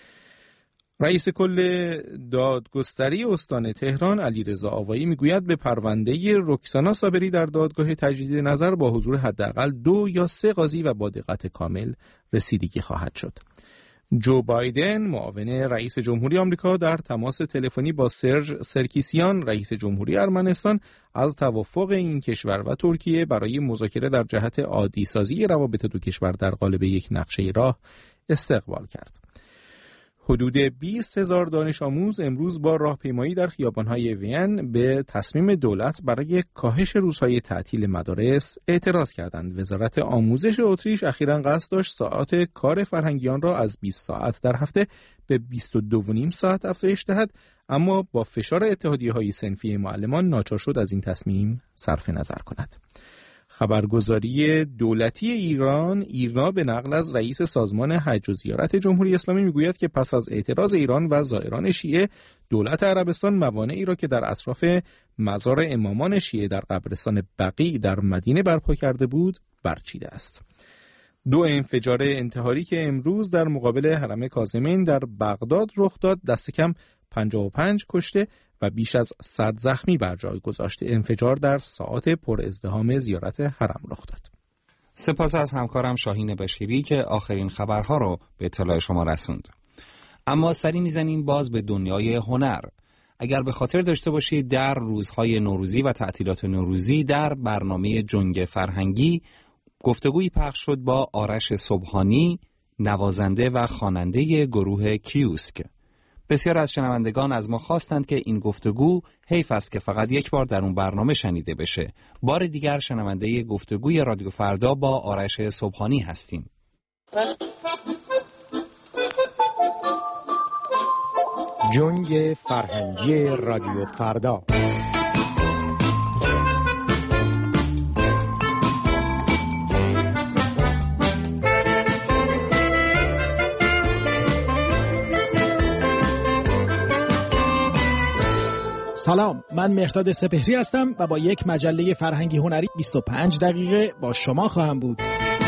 رئیس کل دادگستری استان تهران علیرضا آوایی میگوید به پرونده رکسانا صابری در دادگاه تجدید نظر با حضور حداقل 2 یا 3 قاضی و با دقت کامل رسیدگی خواهد شد. جو بایدن معاون رئیس جمهوری آمریکا در تماس تلفنی با سرژ سرکیسیان رئیس جمهوری ارمنستان از توافق این کشور و ترکیه برای مذاکره در جهت عادی سازی روابط دو کشور در قالب یک نقشه راه استقبال کرد. حدود 20,000 دانش آموز امروز با راهپیمایی در خیابان‌های وین به تصمیم دولت برای کاهش روزهای تعطیل مدارس اعتراض کردند. وزارت آموزش اتریش اخیراً قصد داشت ساعات کار فرهنگیان را از 20 ساعت در هفته به 22.5 ساعت افزایش دهد، اما با فشار اتحادیه‌های صنفی معلمان ناچار شد از این تصمیم صرف نظر کند. خبرگزاری دولتی ایرنا به نقل از رئیس سازمان حج و زیارت جمهوری اسلامی میگوید که پس از اعتراض ایران و زائران شیعه، دولت عربستان موانعی را که در اطراف مزار امامان شیعه در قبرستان بقیع در مدینه برپا کرده بود برچیده است. 2 انفجار انتحاری که امروز در مقابل حرم کاظمین در بغداد رخ داد دست کم 55 کشته و بیش از 100 زخمی بر جای گذاشته. انفجار در ساعات پر ازدحام زیارت حرم رخ داد. سپاس از همکارم شاهین بشیری که آخرین خبرها رو به اطلاع شما رسوند. اما سری میزنیم باز به دنیای هنر. اگر به خاطر داشته باشید در روزهای نوروزی و تعطیلات نوروزی در برنامه جنگ فرهنگی گفتگویی پخش شد با آرش صبحانی، نوازنده و خواننده گروه کیوسک. بسیار از شنوندگان از ما خواستند که این گفتگو حیف است که فقط یک بار در اون برنامه شنیده بشه. بار دیگر شنونده گفتگوی رادیو فردا با آرش صبحانی هستیم. جنگ فرهنگی رادیو فردا. سلام، من مهرداد سپهری هستم و با یک مجله فرهنگی هنری 25 دقیقه با شما خواهم بود.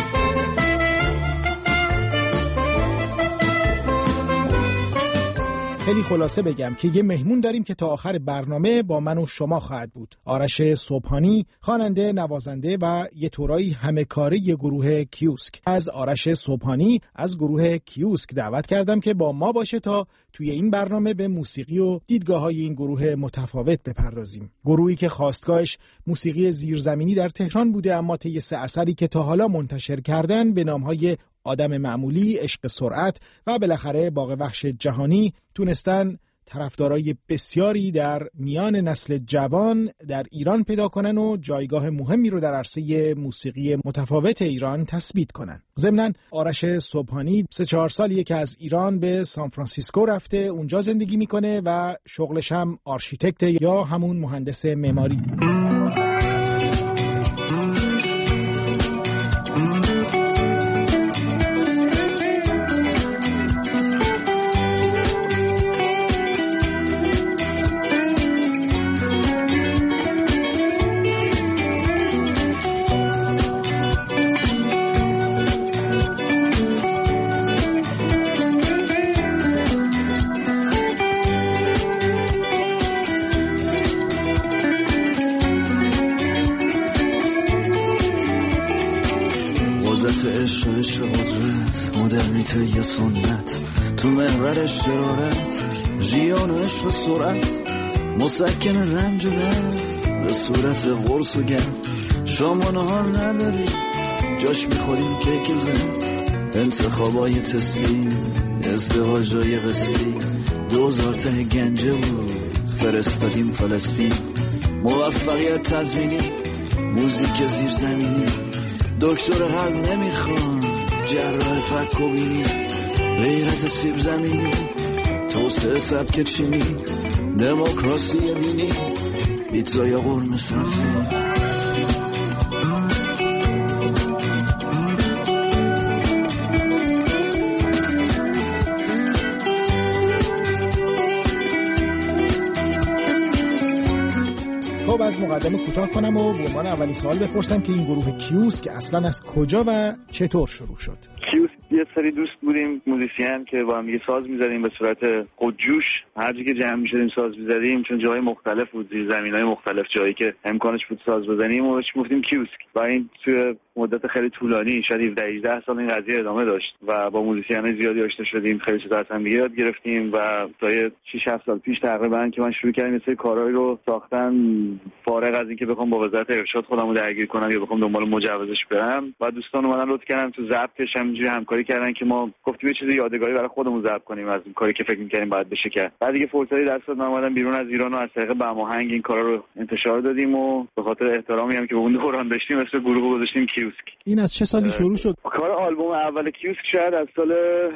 خیلی خلاصه بگم که یه مهمون داریم که تا آخر برنامه با من و شما خواهد بود. آرش صبحانی، خواننده، نوازنده و یه طورایی همه کاره گروه کیوسک. از آرش صبحانی از گروه کیوسک دعوت کردم که با ما باشه تا توی این برنامه به موسیقی و دیدگاه‌های این گروه متفاوت بپردازیم. گروهی که خاستگاهش موسیقی زیرزمینی در تهران بوده، اما طی 3 اثری که تا حالا منتشر کردن به نام‌های آدم معمولی، عشق سرعت و بالاخره باغ وحش جهانی تونستن طرفدارای بسیاری در میان نسل جوان در ایران پیدا کنن و جایگاه مهمی رو در عرصه موسیقی متفاوت ایران تثبیت کنن. ضمناً آرش صبحانی 3-4 سالیه که از ایران به سان فرانسیسکو رفته، اونجا زندگی میکنه و شغلش هم آرشیتکت یا همون مهندس معماری. عشق قدرت مدرنیته یا سنت تو محور شرارت ژیان عشق سرعت مسکن رنج و درد به صورت قرص و گرد شام و نهار نداری جاش میخوریم کیک زن انتخابای تستی ازدواجای قصی 2000 ته گنجه بود فرستادیم فلسطین موفقیت تضمینی موزیک زیرزمینی دکتر قلب نمیخوان جراح فک و بینی غیرت سیب زمینی توسعه سبک چینی دموکراسی دینی پیتزا یا قرمه سبزی خب از مقدمه کوتاه کنم و به عنوان اولین سوال بپرسم که این گروه کیوسک اصلا از کجا و چطور شروع شد؟ کیوسک یه سری دوست بودیم موزیسین که با هم یه ساز می‌زدیم به صورت خودجوش، هر جایی که جمع می‌شدیم ساز می‌زدیم، چون جای مختلف بود، زمینای مختلف، جایی که امکانش بود ساز بزنیم و بهش گفتیم کیوسک. و این توی مدت خیلی طولانی شاید 17-18 سال این قضیه ادامه داشت و با موزیسین‌های زیادی آشنا شدیم، خیلی چیزا از هم یاد گرفتیم و تا 6-7 سال پیش تقریبا که من شروع کردم یه سری کارهایی رو ساختن فارغ از اینکه بخوام با وزارت ارشاد خودمو درگیر کنم یا بخوام دنبال مجوزش برم و دوستان اومدن لطف کردن تو ضبطش همینجوری همکاری کردن که ما گفتیم یه چیز یادگاری برای خودمون ضبط کنیم از این کاری که فکر می‌کردیم باید بشه کرد. بعد دیگه فرصتی دست داد اومدم بیرون از ایران و از طریق بهاهنگ این کارا رو انتشار دادیم و به خاطر احترامی هم که به اون دوران داشتیم اسم گروه گذاشتیم کیوسک. این از چه سالی شروع شد؟ کار آلبوم اول کیوسک شاید از سال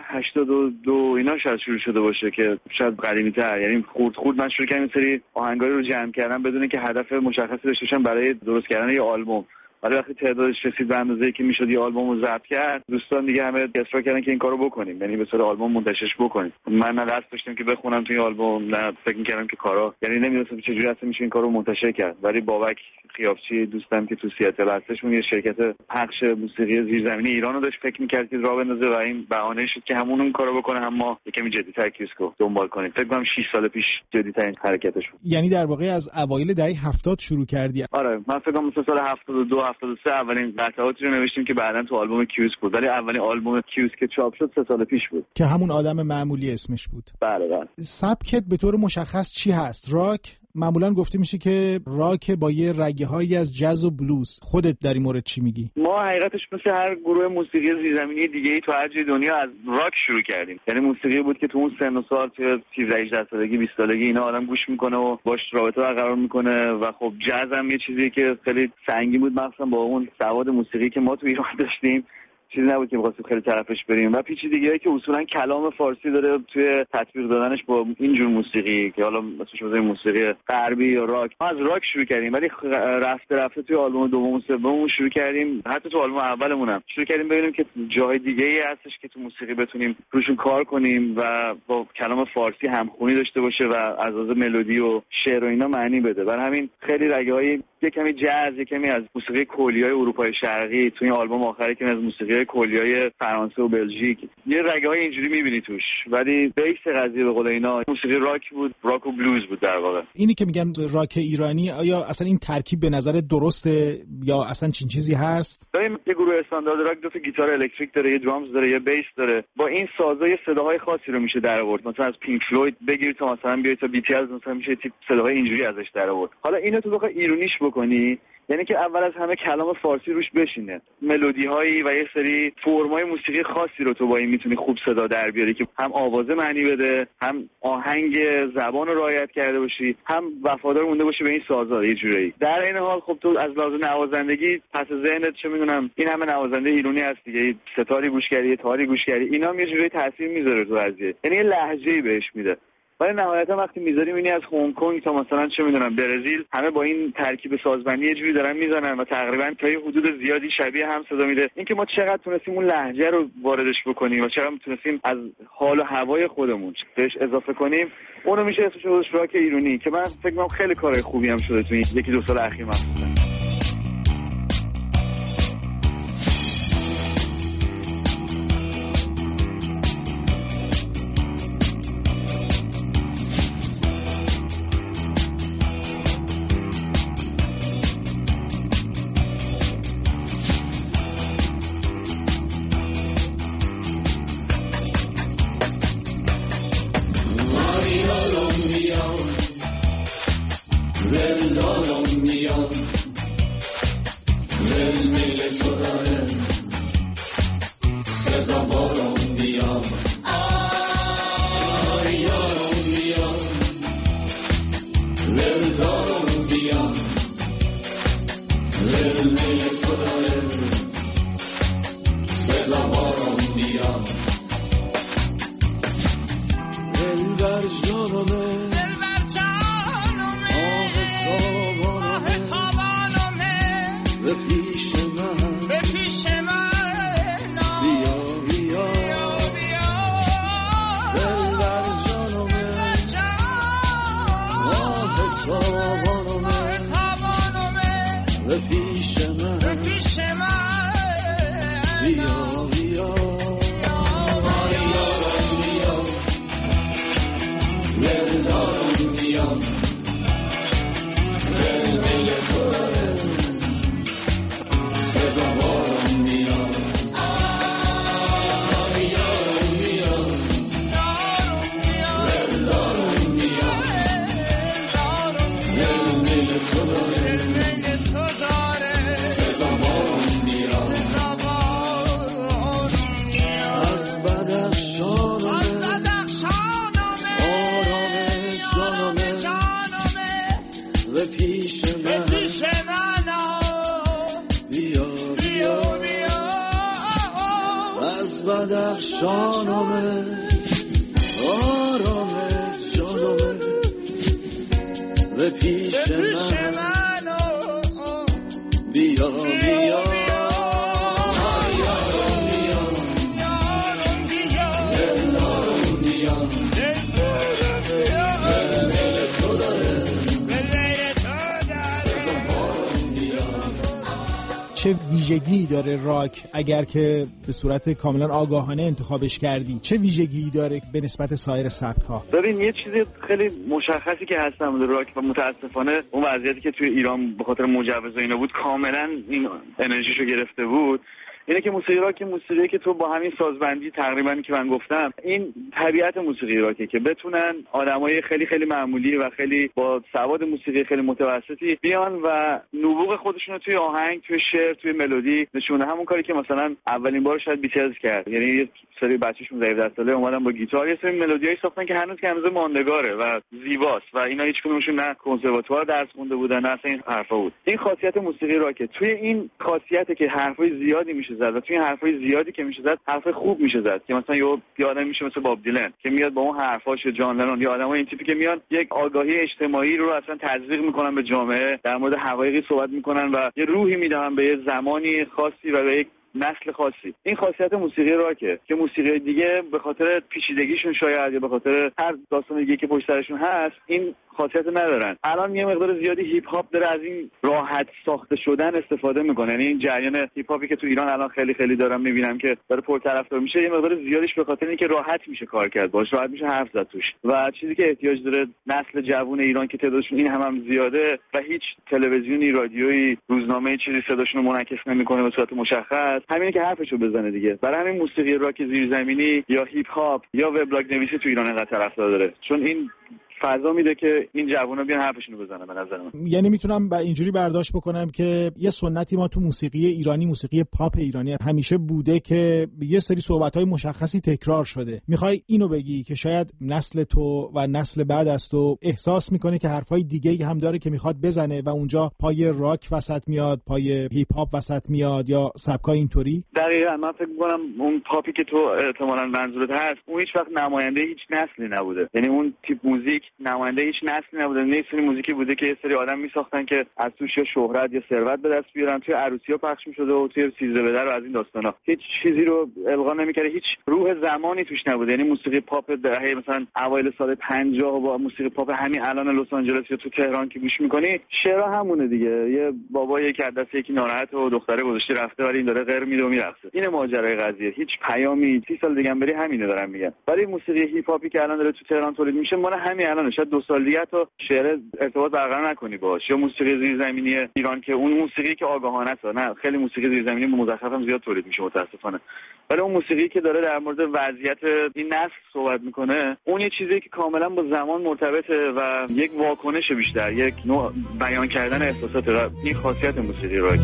82 اینا شاید شروع شده باشه که شاید قدیمی‌تر، یعنی خورد من شروع کردم این سری آهنگایی رو جمع کردم بدون اینکه هدف مشخصی داشته باشم برای درست کردن یه آلبوم. ولی وقتی تعدادش رسید به اندازه‌ای که میشد یه آلبوم رو ضبط کرد، دوستان دیگه همه اصرار کردن که این کارو بکنیم، یعنی به صورت آلبوم منتشرش بکنیم. من نه دست داشتم که بخونم توی آلبوم، نه فکر می‌کردم که کارا، یعنی نمی‌دونستم چجوری اصلا میشه این کارو منتشر کرد. ولی بابک خیابچی دوستم که تو سیاتل هستشون یه شرکت پخش موسیقی زیرزمینی ایرانو داشت فکر می‌کرد که راه بندازه و این بهانه شد که همون اون کارو بکنه، اما یکمی جدی‌تر کیوسکو دنبال کنیم. فکر کنم 6 سال پیش جدی‌ترین حرکتش بود. یعنی در واقع از اوایل دهه 70 شروع کردی؟ آره، من فکر کنم سال 72 73 اولین قطعاتی رو نوشتیم که بعداً تو آلبوم کیوسک بود، ولی اولین آلبوم کیوسک که چاپ شد 3 سال پیش بود که همون آدم معمولی اسمش بود. بله. سبکت به طور مشخص چی هست؟ راک؟ معمولا گفته میشه که راک با یه رگه‌هایی از جاز و بلوز. خودت در این مورد چی میگی؟ ما حقیقتش مثل هر گروه موسیقی زیرزمینی دیگه‌ای تو هر جای دنیا از راک شروع کردیم. یعنی موسیقی بود که تو اون سن و سال، تو 17-18 سالگی 20 سالگی اینا آدم گوش میکنه و باش رابطه برقرار میکنه و خب جاز هم یه چیزی که خیلی سنگین بود، مثلا با اون سواد موسیقی که ما تو ایران داشتیم چیزی نبود که بخواستیم خیلی طرفش بریم. و پیچ دیگه‌ای که اصولا کلام فارسی داره توی تطبیق دادنش با اینجور موسیقی که حالا مثلا موسیقی غربی یا راک. ما از راک شروع کردیم ولی رفته توی آلبوم دوم و سوم شروع کردیم، حتی تو آلبوم اولمون هم شروع کردیم ببینیم که جای دیگه‌ای هستش که تو موسیقی بتونیم روشون کار کنیم و با کلام فارسی همخونی داشته باشه و از لحاظ ملودی و شعر و اینا معنی بده. برای همین خیلی رگه‌های یه کمی جاز، یه کمی از موسیقی کولیای اروپای شرقی تو این آلبوم آخری که از موسیقی کولیای فرانسه و بلژیک یه رگه‌های اینجوری می‌بینی توش، ولی بیس قضیه به قول اینا موسیقی راک بود، راک و بلوز بود در واقع. اینی که میگن راک ایرانی، آیا اصلا این ترکیب به نظر درسته یا اصلا چین چیزی هست؟ داریم یه گروه استاندارد راک دو تا گیتار الکتریک داره، یه درامز داره، یه بیس داره، با این سازای صداهای خاصی رو میشه در آورد. مثلا از پینک فلوید بگیر تا مثلا بیای تا BTS مثلا میشه تیپ صداهای اینجوری ازش در آورد. حالا اینو تو بخوای ایرونیش بکنی یعنی که اول از همه کلام فارسی روش بشینه، ملودی هایی و یه سری فرمای موسیقی خاصی رو تو با این میتونی خوب صدا در بیاری که هم آوازه معنی بده، هم آهنگ زبان رو رعایت کرده باشی، هم وفادار مونده باشی به این سازا. یه جوری در این حال خب تو از لحاظ نوازندگی پس ذهنت چه میدونم این همه نوازنده ایرانی هست دیگه، ستاری گوش کردی، تاری گوش کردی، اینا هم یه جوری تاثیر میذاره تو قضیه، یعنی یه لهجه‌ای بهش میده. ولی نهایتا وقتی میذاری میبینی از هنگ کنگ تا مثلا چه میدونم برزیل همه با این ترکیب سازبندی یه جوری دارن میزنن و تقریبا تا یه حدود زیادی شبیه هم صدا میده. اینکه ما چقدر تونستیم اون لهجه رو واردش بکنیم و چقدر تونستیم از حال و هوای خودمون بهش اضافه کنیم، اونو میشه اسمش راک ایرانی که من فکر می‌کنم خیلی کارهای خوبی هم شده تو این یکی دو سال اخیر مثلا. چه ویژگی داره راک اگر که به صورت کاملا آگاهانه انتخابش کردی؟ چه ویژگی داره به نسبت سایر سبک‌ها؟ ببین یه چیز خیلی مشخصی که هست در مورد راک و متاسفانه اون وضعیتی که توی ایران به خاطر مجوز و اینا بود کاملا این انرژیشو گرفته بود، اینه که موسیقی راک موسیقی که تو با همین سازبندی تقریبا که من گفتم، این طبیعت موسیقی راکه که بتونن آدمای خیلی خیلی معمولی و خیلی با سواد موسیقی خیلی متوسطی بیان و نبوغ خودشون رو توی آهنگ، توی شعر، توی ملودی نشونه. همون کاری که مثلا اولین بار شاید بیتلز کرد، یعنی یه سری بچه‌شون 17 ساله اومدن با گیتار یه سری ملودیایی ساختن که هنوز ماندگاره و زیباست و اینا هیچ کدومشون نه کنسرواتوار درس خونده بودن نه اصلا این حرفا بود. این خاصیت موسیقی راکه. توی این خاصیته که حرفای زیادی میشه زد و توی حرفای زیادی که میشه زد حرف خوب میشه زد، که مثلا یه آدم میشه مثل باب دیلن که میاد با اون حرفاش، جان لنون، یا آدمای این تیپی که میان یک آگاهی اجتماعی رو اصلا تزریق میکنن به جامعه، در مورد حقایقی صحبت میکنن و یه روحی میدن به یه زمانی خاصی و به یک نسل خاصی. این خاصیت موسیقی راکه که موسیقی دیگه به خاطر پیچیدگیشون شاید یا به خاطر هر داستان دیگه که پشت سرشون هست این خاصیت ندارن. الان یه مقدار زیادی هیپ هاپ داره از این راحت ساخته شدن استفاده میکنه، یعنی این جریان هیپ هاپی که تو ایران الان خیلی خیلی دارم میبینم که داره پرطرفدار میشه، یه مقدار زیادیش به خاطر اینکه راحت میشه کار کرد باش، راحت میشه حرف زد توش. و چیزی که احتیاج داره نسل جوان ایران که تعدادشون این هم زیاده و هیچ تلویزیونی، رادیویی، روزنامه‌ای چیزی صداشون رو منعکس نمیکنه به صورت مشخص، همینه که حرفشو بزنه دیگه. برای همین موسیقی راک زیرزمینی یا هیپ هاپ یا وبلاگ نویسی تو ایران انقدر طرفدار داره، چون این فضا میده که این جوونا بیان حرفشون رو بزنن. به نظر من یعنی میتونم اینجوری برداشت بکنم که یه سنتی ما تو موسیقی ایرانی، موسیقی پاپ ایرانی همیشه بوده که یه سری صحبت‌های مشخصی تکرار شده. میخوای اینو بگی که شاید نسل تو و نسل بعد از تو احساس میکنه که حرفای دیگه‌ای هم داره که میخواد بزنه و اونجا پای راک وسط میاد، پای هیپ هاپ وسط میاد یا سبکای اینطوری؟ دقیقاً من فکر می‌کنم اون پاپی که تو احتمالاً منظورت هست اون هیچ وقت نماینده هیچ نسلی نبوده. یعنی اون تیپ موزیک نماینده هیچ نسلی نبوده. نه سری موزیکی بوده که یه سری آدم میساختن که از توش شهرت یا ثروت به دست بیارن، توی عروسی‌ها پخش می‌شده و توی 13 بدر و از این داستانا. هیچ چیزی رو القا نمی‌کرد، هیچ روح زمانی توش نبوده. یعنی موسیقی پاپ دهه مثلا اوایل سال 50 با موسیقی پاپ همین الان لس آنجلس یا تو تهران که گوش می‌کنی شعرها همونه دیگه. یه بابایی که دست یکی ناراحت و دختره گذاشته رفته ولی این داره غیر میده و میرقصه. این ماجرای قضیه. هیچ پیامی 30 سال دیگه هم بری همینو دارن میگن. ولی موسیقی هیپ هاپی که الان داره تو تهران تولید میشه مال همین الانه. شاید 2 سال دیگه تا شعر ارتباط برقرار نکنی باهاش. یا موسیقی زیرزمینی ایران که اون موسیقی که آگاهانه است. نه خیلی موسیقی زیرزمینی مزخرف هم زیاد تولید میشه متاسفانه. ولی اون موسیقی که داره در مورد وضعیت این نسل صحبت میکنه اون یه چیزی که کاملا با زمان مرتبطه و یک واکنش بیشتر، یک نوع بیان کردن احساسات. این خاصیت موسیقی راک.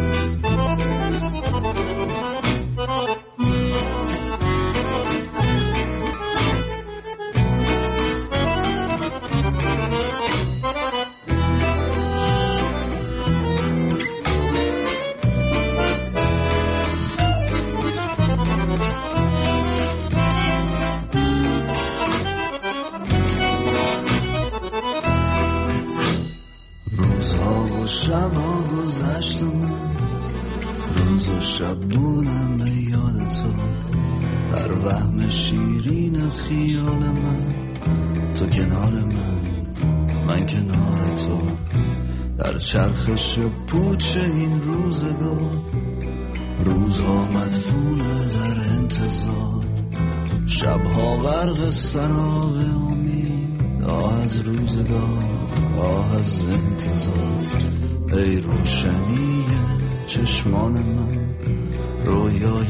شبا گذشت من روز و شب بودم به یاد تو، در وهم شیرین خیال من، تو کنار من کنار تو، در چرخش پوچ این روزگار، روزها مدفونه در انتظار، شبها غرق سراب امید، آه از روزگار، آه از انتظار، ای روشنی چشمان من، رویای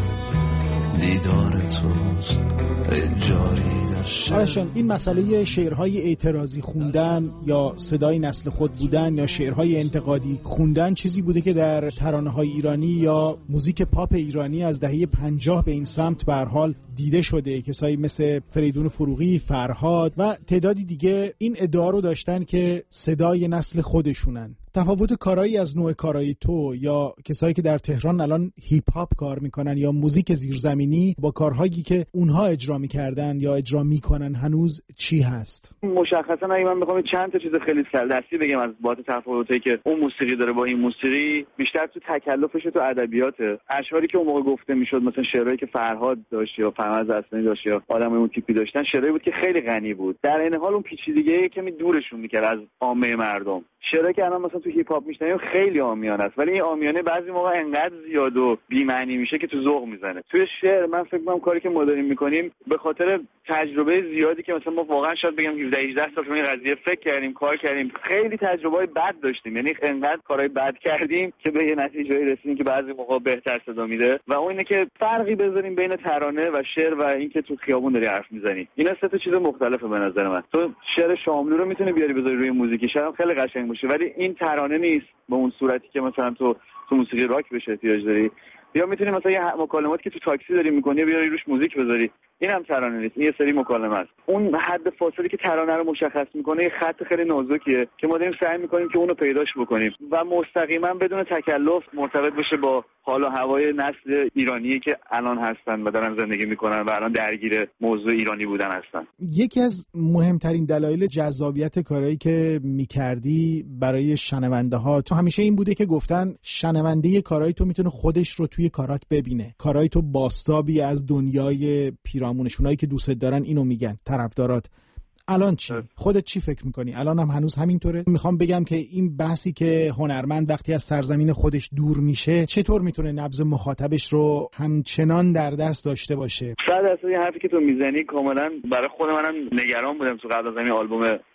من، دیدار توست، ای جاری در شهر. این مسئله شعرهای اعتراضی خوندن یا صدای نسل خود بودن یا شعرهای انتقادی خوندن چیزی بوده که در ترانه‌های ایرانی یا موزیک پاپ ایرانی از دهه 50 به این سمت به هر حال دیده شده. کسایی مثل فریدون فروغی، فرهاد و تعدادی دیگه این ادعا رو داشتن که صدای نسل خودشونن. تفاوت کارایی از نوع کارایی تو یا کسایی که در تهران الان هیپ هاپ کار میکنن یا موزیک زیرزمینی با کارهایی که اونها اجرا میکردن یا اجرا میکنن هنوز چی هست؟ مشخصا اگه من بخوام چند تا چیز خیلی سردستی بگم از بابت تفاوتی که اون موسیقی داره با این موسیقی، بیشتر تو تکلفش تو ادبیاته. اشعاری که اون موقع گفته میشد، مثلا شعرهایی که فرهاد داشت یا فرمز اصلانی داشت یا آدم اون تیپی داشتن، شعرهایی بود که خیلی غنی بود. در این حال اون پیچیدگی کمی دورشون میکرد از عامه مردم. شعرهایی که الان مثلا تو هیپ هاپ میشنویم خیلی عامیانه است، ولی این عامیانه بعضی موقع انقدر زیاد و بی معنی میشه که تو ذوق میزنه. توی شعر من فکر می‌کنم کاری که ما داریم میکنیم به خاطر تجربه زیادی که مثلا ما واقعا شاید بگم 17 18 سال تو این قضیه فکر کردیم، کار کردیم، خیلی تجربه‌های بد داشتیم، یعنی انقدر کارهای بد کردیم که به یه نتیجه‌ای رسیدیم که بعضی موقع بهتر صدا میده. و اون اینه که فرقی بذاریم بین ترانه و شعر و اینکه تو خیابون داری حرف میزنی. اینا سه تا چیز مختلفه به نظر من. تو شعر شاملو رو میتونی بیاری بذاری روی موزیک، شاید خیلی قشنگ باشه، ولی این ترانه نیست به اون صورتی که مثلا تو موسیقی راک بهش احتیاج داری. یا میتونی مثلا یه مکالماتی که تو تاکسی داری میکنی بیاری روش موزیک بذاری، این هم ترانه نیست، این یه سری مکالمه است. اون حد فاصله که ترانه رو مشخص میکنه یه خط خیلی نازکیه که ما داریم سعی میکنیم که اونو پیداش بکنیم و مستقیما بدون تکلف مرتبط بشه با حال و هوای نسل ایرانی که الان هستن و دارن زندگی میکنن و الان درگیر موضوع ایرانی بودن هستن. یکی از مهمترین دلایل جذابیت کارهایی که میکردی برای شنونده ها تو همیشه این بوده که گفتن شنونده کارهای تو میتونه خودش رو توی کارات ببینه. کارهای تو باستابی از دنیای پیرامونش، اونایی که دوست دارن اینو میگن، طرفدارات. الان چی؟ خودت چی فکر میکنی؟ الان هم هنوز همینطوره؟ میخوام بگم که این بحثی که هنرمند وقتی از سرزمین خودش دور میشه چطور میتونه نبض مخاطبش رو همچنان در دست داشته باشه؟ 100% حرفی که تو میزنی کاملا برای خود منم نگران بودم تو قبل از این آلبوم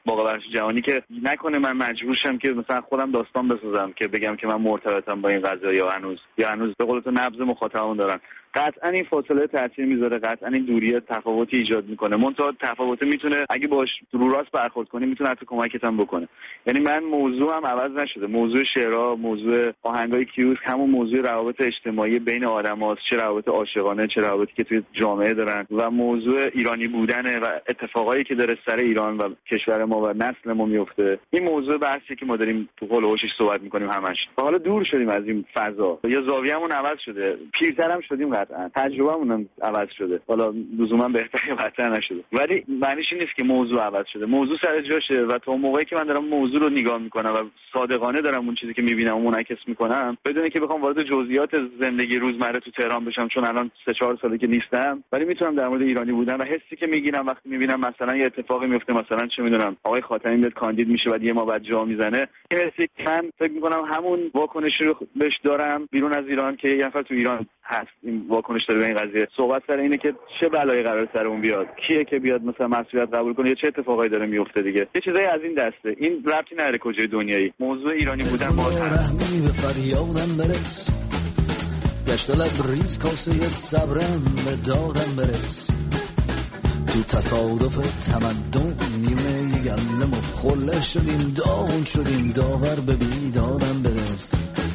باغ ورزش جهانی که نکنه من مجبور شم که مثلا خودم داستان بسازم که بگم که من مرتبطم با این قضیه یا هنوز به قول تو نبض مخاطبمون دارن. قطعا این فاصله تاثیر میذاره، قطعا این دوری تفاوتی ایجاد میکنه. منتها تفاوت میتونه اگه باش رو راست برخورد کنی میتونه حتی کمکت هم بکنه. یعنی من موضوعم عوض نشده، موضوع شعرها، موضوع آهنگای کیوسک همون موضوع روابط اجتماعی بین آدماست، چه روابط عاشقانه چه روابطی که توی جامعه دارن و موضوع ایرانی بودنه و اتفاقایی که داره سر ایران و کشور ما و نسل ما میفته. این موضوع بحثی که ما داریم تو قول و هوشش صحبت میکنیم همش. حالا دور شدیم از این فضا، یا زاویه‌مون عوض شده، پیرترم شدیم، قطعا تجربه‌مون هم عوض شده. حالا لزوما بهتره قطعا نشده، ولی معنیش نیست که موضوع عوض شده. موضوع سر جاشه و تا موقعی که من دارم موضوع رو نگاه میکنم و صادقانه دارم اون چیزی که میبینم و منعکس میکنم بدون اینکه بخوام وارد جزئیات زندگی روزمره تو تهران بشم، چون الان 3-4 ساله که نیستم، ولی میتونم در مورد ایرانی بودن و حسی که میگیرم وقتی میبینم مثلا یه اتفاقی میفته، مثلا چه میدونم آقای خاتمی میاد کاندید میشه و یه ما بعد جا میزنه، این حسی من فکر میکنم همون واکنشی رو بهش دارم بیرون از ایران که یه نفر تو ایران هست این واکنش داره به این قضیه. صحبت سر اینه که چه بلایی قرار سر اون بیاد، کیه که بیاد مثلا مسئولیت قبول کنه یا چه اتفاقایی داره میفته دیگه. یه چیزایی از این دسته. این ربطی نداره کجای دنیایی. موضوع ایرانی بودن باز رحمی به فریادم برس، گشت لبریز کاسه صبرم به دادم برس، تو تصادف تمدن نیمه گله مفخله شدیم، داغون شدیم، داور به بیدادم برس.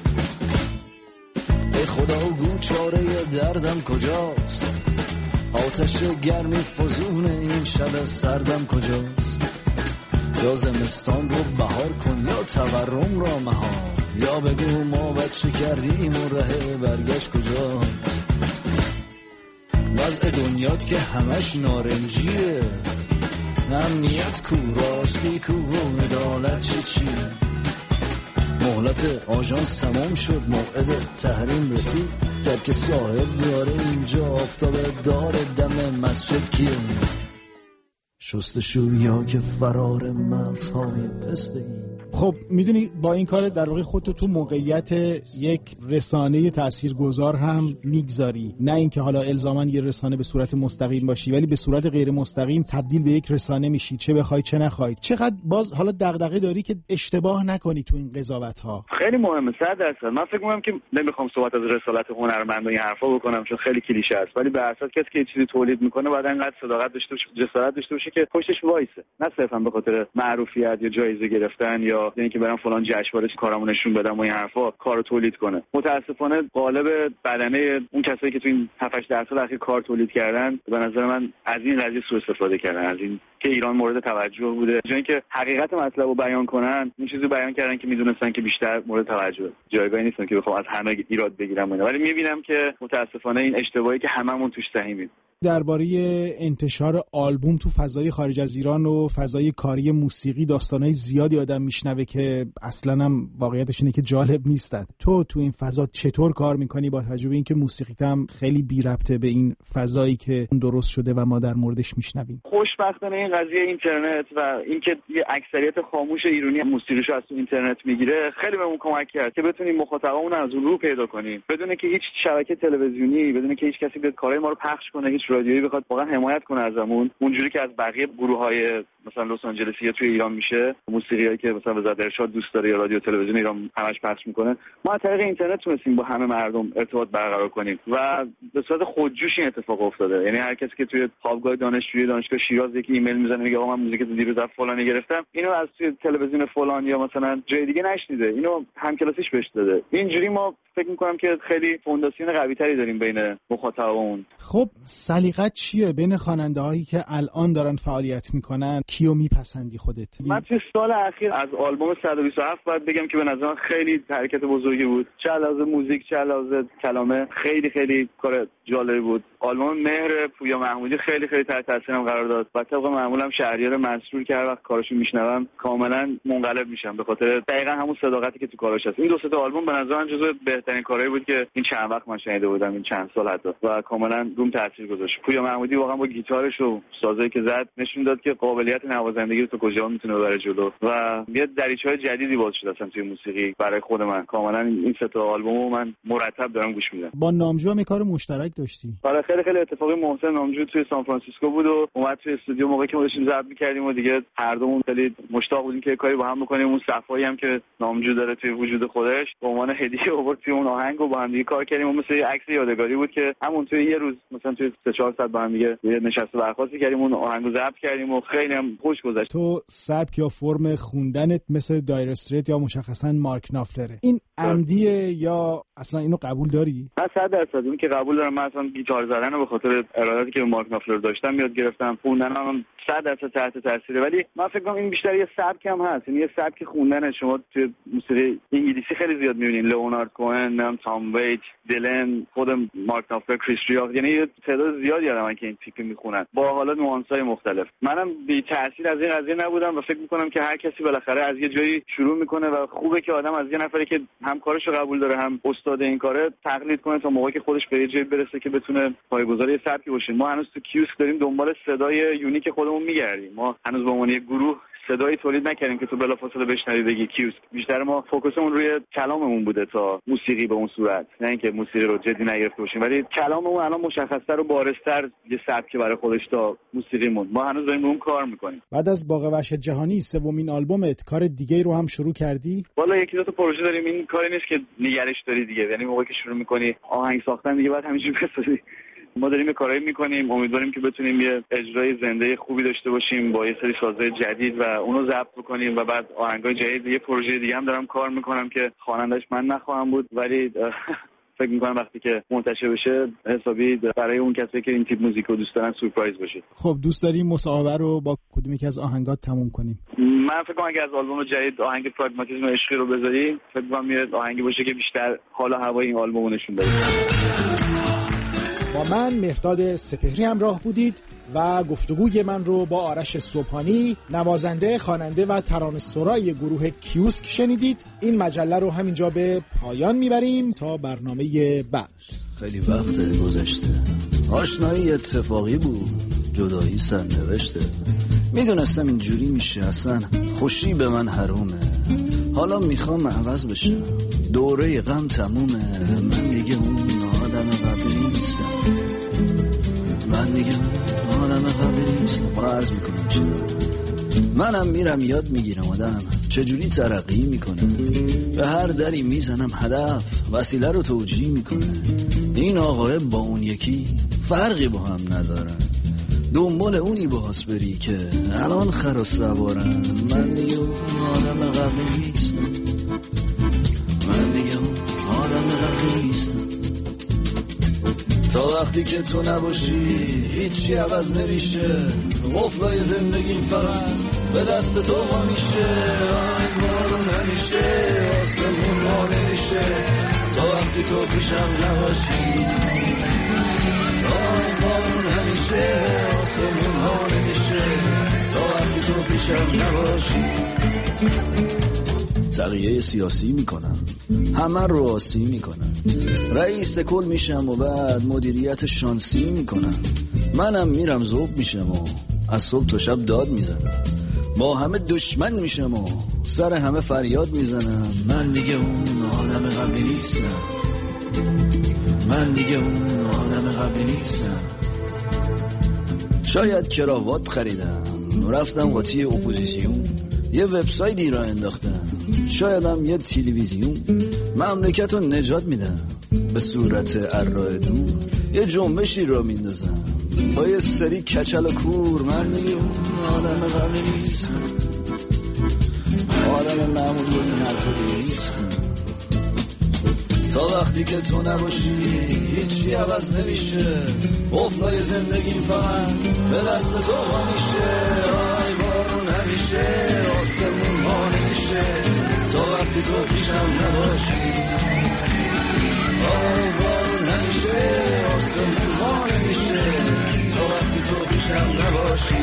ای خدا گو چاره دردم کجاست، آتش گرمی فزون این شب سردم کجاست، یا زمستان رو بهار کن یا تورم را مهار، یا بگو ما بچه کردیم و ره برگشت کجاست. وضع دنیات که همش نارنجیه، نه امنیت کو، راستی کو، عدالت چی. مهلت آژانس تمام شد، موعد تحریم رسید، در که صاحب داره اینجا آفتاب داره دم مسجد کیه. شستشویا که فرار مغزهای پسته ای. خب میدونی با این کار در واقع خودتو تو موقعیت یک رسانه تاثیرگذار هم میگذاری، نه اینکه حالا الزاما یه رسانه به صورت مستقیم باشی ولی به صورت غیر مستقیم تبدیل به یک رسانه میشی، چه بخوای چه نخوای. چقدر باز حالا دغدغه داری که اشتباه نکنی تو این قضاوت ها؟ خیلی مهمه 100%. من فکر می‌کنم که نمیخوام صحبت از رسالت هنرمند و این حرفا بکنم چون خیلی کلیشه است، ولی به اساس کسی که چیزی تولید میکنه باید انقدر صداقت داشته باشه، جسارت داشته باشه که پشتش وایسه، نه صرفا به خاطر معروفیت یا جایزه گرفتن یا اینکه برام فلان جشنواره کارامو نشون بدم و این حرفا کارو تولید کنه. متاسفانه قالب بدنه اون کسایی که تو این 7-8 سال اخیر کار تولید کردن به نظر من از این قضیه سوء استفاده کردن، از این که ایران مورد توجه بوده، جای اینکه حقیقت مطلب رو بیان کنن این چیزی بیان کردن که میدونستن که بیشتر مورد توجه، جایگاهی نیستن که بخوام از همه ایراد بگیرم، ولی میبینم که متاسفانه این اشتباهی که هممون توش سهیمیم. درباره انتشار آلبوم تو فضای خارج از ایران و فضای کاری موسیقی داستانای زیادی آدم میشنوه که اصلا هم واقعیتش اینه که جالب نیستن. تو این فضا چطور کار میکنی با توجه به اینکه موسیقیت هم خیلی بی ربطه به این فضایی که درست شده و ما در موردش میشنویم؟ خوشبختانه این قضیه اینترنت و اینکه یه اکثریت خاموش ایرانی موسیقیشو از تو اینترنت میگیره خیلی بهمون کمک کرد که بتونیم مخاطبمون از اون رو پیدا کنیم بدون که هیچ شبکه تلویزیونی، بدون که هیچ کسی بیاد کارهای ما رو پخش کنه، هیچ رادیویی بخواد واقعا حمایت کنه ازمون، اونجوری که از بقیه گروه‌های مثلا لس آنجلسی توی ایران میشه، موسیقیایی که مثلا وزارت ارشاد دوست داره یا رادیو تلویزیون ایران همش پخش میکنه، ما از طریق اینترنت تونستیم با همه مردم ارتباط برقرار کنیم و به صورت خودجوش این اتفاق افتاده. یعنی هر کسی که توی خوابگاه دانشجویی دانشگاه شیراز یک ایمیل میزنه میگه آقا من موزیک دیروز از فلانی گرفتم، اینو از توی تلویزیون فلان یا مثلا جای دیگه نشنیده، اینو همکلاسیش بهش داده. اینجوری ما فکر میکنم که خیلی فونداسیون قوی تری داریم بین مخاطبمون. خب سلیقت چیه بین خواننده‌هایی که الان دارن فعالیت میکنن؟ کیو میپسندی خودت؟ من توی سال اخیر از آلبوم 127 باید بگم که به نظر من خیلی حرکت بزرگی بود، چه علاوه موزیک چه علاوه کلمه، خیلی کار جالبی بود. آلبوم مهر پویا محمودی خیلی تحت تاثیرم قرار داد و طبق معمولم شهریار منصور که هر وقت کاراشو میشنوم کاملا منقلب میشم به خاطر دقیقاً همون صداقتی که تو کاراش هست. این دو تا آلبوم به نظر من جزو بهترین کارهایی بود که این چند وقت من شنیده بودم، این چند سال حتی، و کاملا روم تاثیر گذاشت. پویا محمودی واقعا با گیتارش و سازایی که زد نشون داد که قابلیت نوازندگی تو کجا میتونه ببره جلو و یه دریچه‌های جدیدی باز شده اصلا توی موسیقی برای خود من. کاملا این سه تا آلبومو من مرتب دارم گوش میدم. با نامجو هم کار مشترک داشتی؟ آره خیلی اتفاقی. محسن نامجو توی سان فرانسیسکو بود و اومد توی استودیو موقعی که ما داشتیم ضبط می‌کردیم و دیگه هر دومون خیلی مشتاق بودیم که کاری با هم بکنیم. اون صفایی هم که نامجو داره توی وجود خودش به عنوان هدیه آورد توی اون آهنگ و با هم دیگه کار کردیم و مثل یه عکس یادگاری بود که همون توی یه روز مثلا توی 3-4 ساعت با هم دیگه نشست و برخاستی کردیم، اون آهنگو ضبط کردیم و خیلی هم خوش گذشت. تو سبک یا فرم خوندنت مثل دایر استریت یا مشخصا مارک نافلره، این عمدیه یا اصلا اینو قبول داری؟ من 100% اون که قبول دارم. من اصلا گیتار زدن رو به خاطر ارادتی که به مارک نافلر داشتم یاد گرفتم. خوندنم 100% تحت تاثیره، ولی من فکر کنم این بیشتر یه سبک هم هست، یعنی یه سبک خوندن. شما توی موسیقی انگلیسی خیلی زیاد می‌بینین، لئونارد کوهن، تام ویت، دیلن، خود مارک نافلر، کریس ریاف، یعنی یه تعداد زیادی آدمن که این تیپی میخونن با حالا نوانس‌های مختلف. منم بی تاثیر از این قضیه نبودم و فکر می‌کنم که هر کسی بالاخره از یه جایی شروع میکنه و خوبه که آدم از یه نفری که هم کارشو قبول داره هم استاد این کاره تقلید کنه تا موقعی که خودش به یه جایی برسه که بتونه پایه‌گذار یه سبکی باشه. ما هنوز تو کیوسک داریم دنبال صدای یونیک خودمون میگردیم. ما هنوز به عنوان یه گروه صدایی تولید نکردیم که تو بلافاصله بشنوی بگی کیوسک. بیشتر ما فوکسمون روی کلاممون بوده تا موسیقی به اون صورت، نه اینکه موسیقی رو جدی نگرفته باشیم، ولی کلاممون الان مشخص‌تر و بارزتر یه سبکی برای خودش تا موسیقیمون. ما هنوز داریم اون کار میکنیم. بعد از باغ وحش جهانی سومین آلبومت کار دیگه رو هم شروع کردی؟ والا یکی دو تا پروژه داریم. این کاری نیست که نگرش داری دیگه، یعنی موقعی که شروع میکنی آهنگ ساختن دیگه بعد همینجوری بسازی. ما داریم کارایی میکنیم، امیدواریم که بتونیم یه اجرای زنده خوبی داشته باشیم با یه سری سازهای جدید و اونو ضبط بکنیم و بعد آهنگای جدید. یه پروژه دیگه هم دارم کار میکنم که خواننده‌اش من نخواهم بود، ولی فکر میکنم وقتی که منتشر بشه حسابی برای اون کسی که این تیپ موزیک رو دوست دارن سورپرایز باشه. خب دوست داریم مصاحبه رو با کدوم یکی از آهنگات تموم کنیم؟ من فکر کنم اگه از آلبوم جدید آهنگ پراگماتیسم عشقی رو بذاری، فکر کنم یه آهنگی باشه که بیشتر حال و هوای این آلبوم نشون بده. با من مهرداد سپهری همراه بودید و گفتگوی من رو با آرش صبحانی، نوازنده، خواننده و ترانه‌سرای گروه کیوسک شنیدید. این مجله رو همینجا به پایان میبریم تا برنامه بعد. خیلی وقت گذشته، آشنایی اتفاقی بود، جدایی سرنوشته. میدونستم اینجوری میشه، اصلا خوشی به من حرومه. حالا میخوام عوض بشم، دوره غم تمومه. من دیگه اون آدم قبلی نیستم، من دیگه آدم قبلی نیستم. ما عرض میکنم چرا منم میرم یاد میگیرم آدم چجوری ترقی میکنه. به هر دری میزنم هدف وسیله رو توجیه میکنه. این آقای با اون یکی فرقی با هم ندارن، دنبال اونی باز بری که الان خر و سوارن. من دیگه آدم قبلی نیستم، من دیگه آدم قبلی نیستم. تا وقتی که تو نباشی هیچی عوض نمیشه. قفلای زندگی فقط به دست تو ها میشه. آی بارون نمیشه، آسمون ها نمیشه. تا وقتی تو پیشم نباشی. آی بارون نمیشه، آسمون ها نمیشه. تا وقتی تو پیشم نباشی. تغییه سیاسی میکنم، همه رو آسی میکنم. رئیس کل میشم و بعد مدیریت شانسی میکنم. منم میرم ذوب میشم و از صبح تا شب داد میزنم. با همه دشمن میشم و سر همه فریاد میزنم. من دیگه اون آدم قبلی نیستم، من دیگه اون آدم قبلی نیستم. شاید کراوات خریدم، رفتم قاطی اپوزیسیون، یه وبسایتی را انداختم. شایدم یه تلویزیون مملکت رو نجات میدم. به صورت ارائه دور یه جنبشی را میندازم با یه سری کچل و کور. من دیگه اون آدم قبلی نیستم، آدم معمول بود این حرف نیستم. تا وقتی که تو نباشی هیچی عوض نمیشه. قفلای زندگی فقط به دست تو ها میشه. آی بارون نمیشه، آسمون ها نمیشه. تا وقتی تو پیشم نباشی. آی بارون نمیشه، آسمون ها نمیشه. تا وقتی تو پیشم نباشی.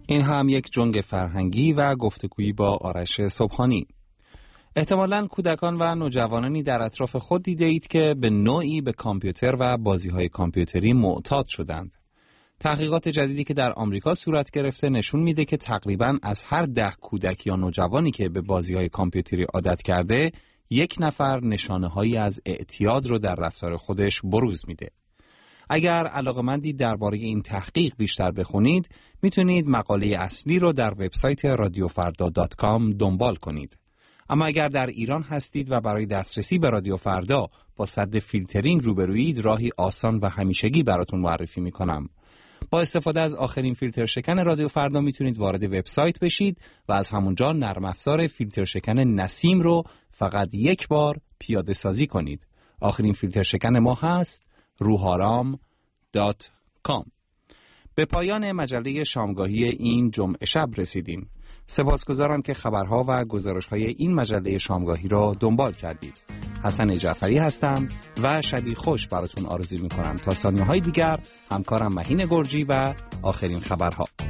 این هم یک جنگ فرهنگی و گفتگویی با آرش صبحانی. احتمالاً کودکان و نوجوانانی در اطراف خود دیده اید که به نوعی به کامپیوتر و بازی‌های کامپیوتری معتاد شدند. تحقیقات جدیدی که در آمریکا صورت گرفته نشون میده که تقریباً از هر 10 کودک یا نوجوانی که به بازی‌های کامپیوتری عادت کرده، 1 نفر نشانه‌هایی از اعتیاد رو در رفتار خودش بروز میده. اگر علاقه‌مندید درباره این تحقیق بیشتر بخونید، میتونید مقاله اصلی رو در وبسایت radiofarda.com دنبال کنید. اما اگر در ایران هستید و برای دسترسی به رادیو فردا با سد فیلترینگ روبرویید، راهی آسان و همیشگی براتون معرفی میکنم. با استفاده از آخرین فیلتر شکن رادیو فردا میتونید وارد وبسایت بشید و از همونجا نرم افزار فیلتر شکن نسیم رو فقط 1 بار پیاده سازی کنید. آخرین فیلتر شکن ما هست ruharam.com. به پایان مجله شامگاهی این جمعه شب رسیدیم. سپاسگزارم که خبرها و گزارش‌های این مجله شامگاهی را دنبال کردید. حسن جعفری هستم و شبی خوش براتون آرزو می‌کنم تا ثانیه‌های دیگر همکارم مهین گرجی و آخرین خبرها.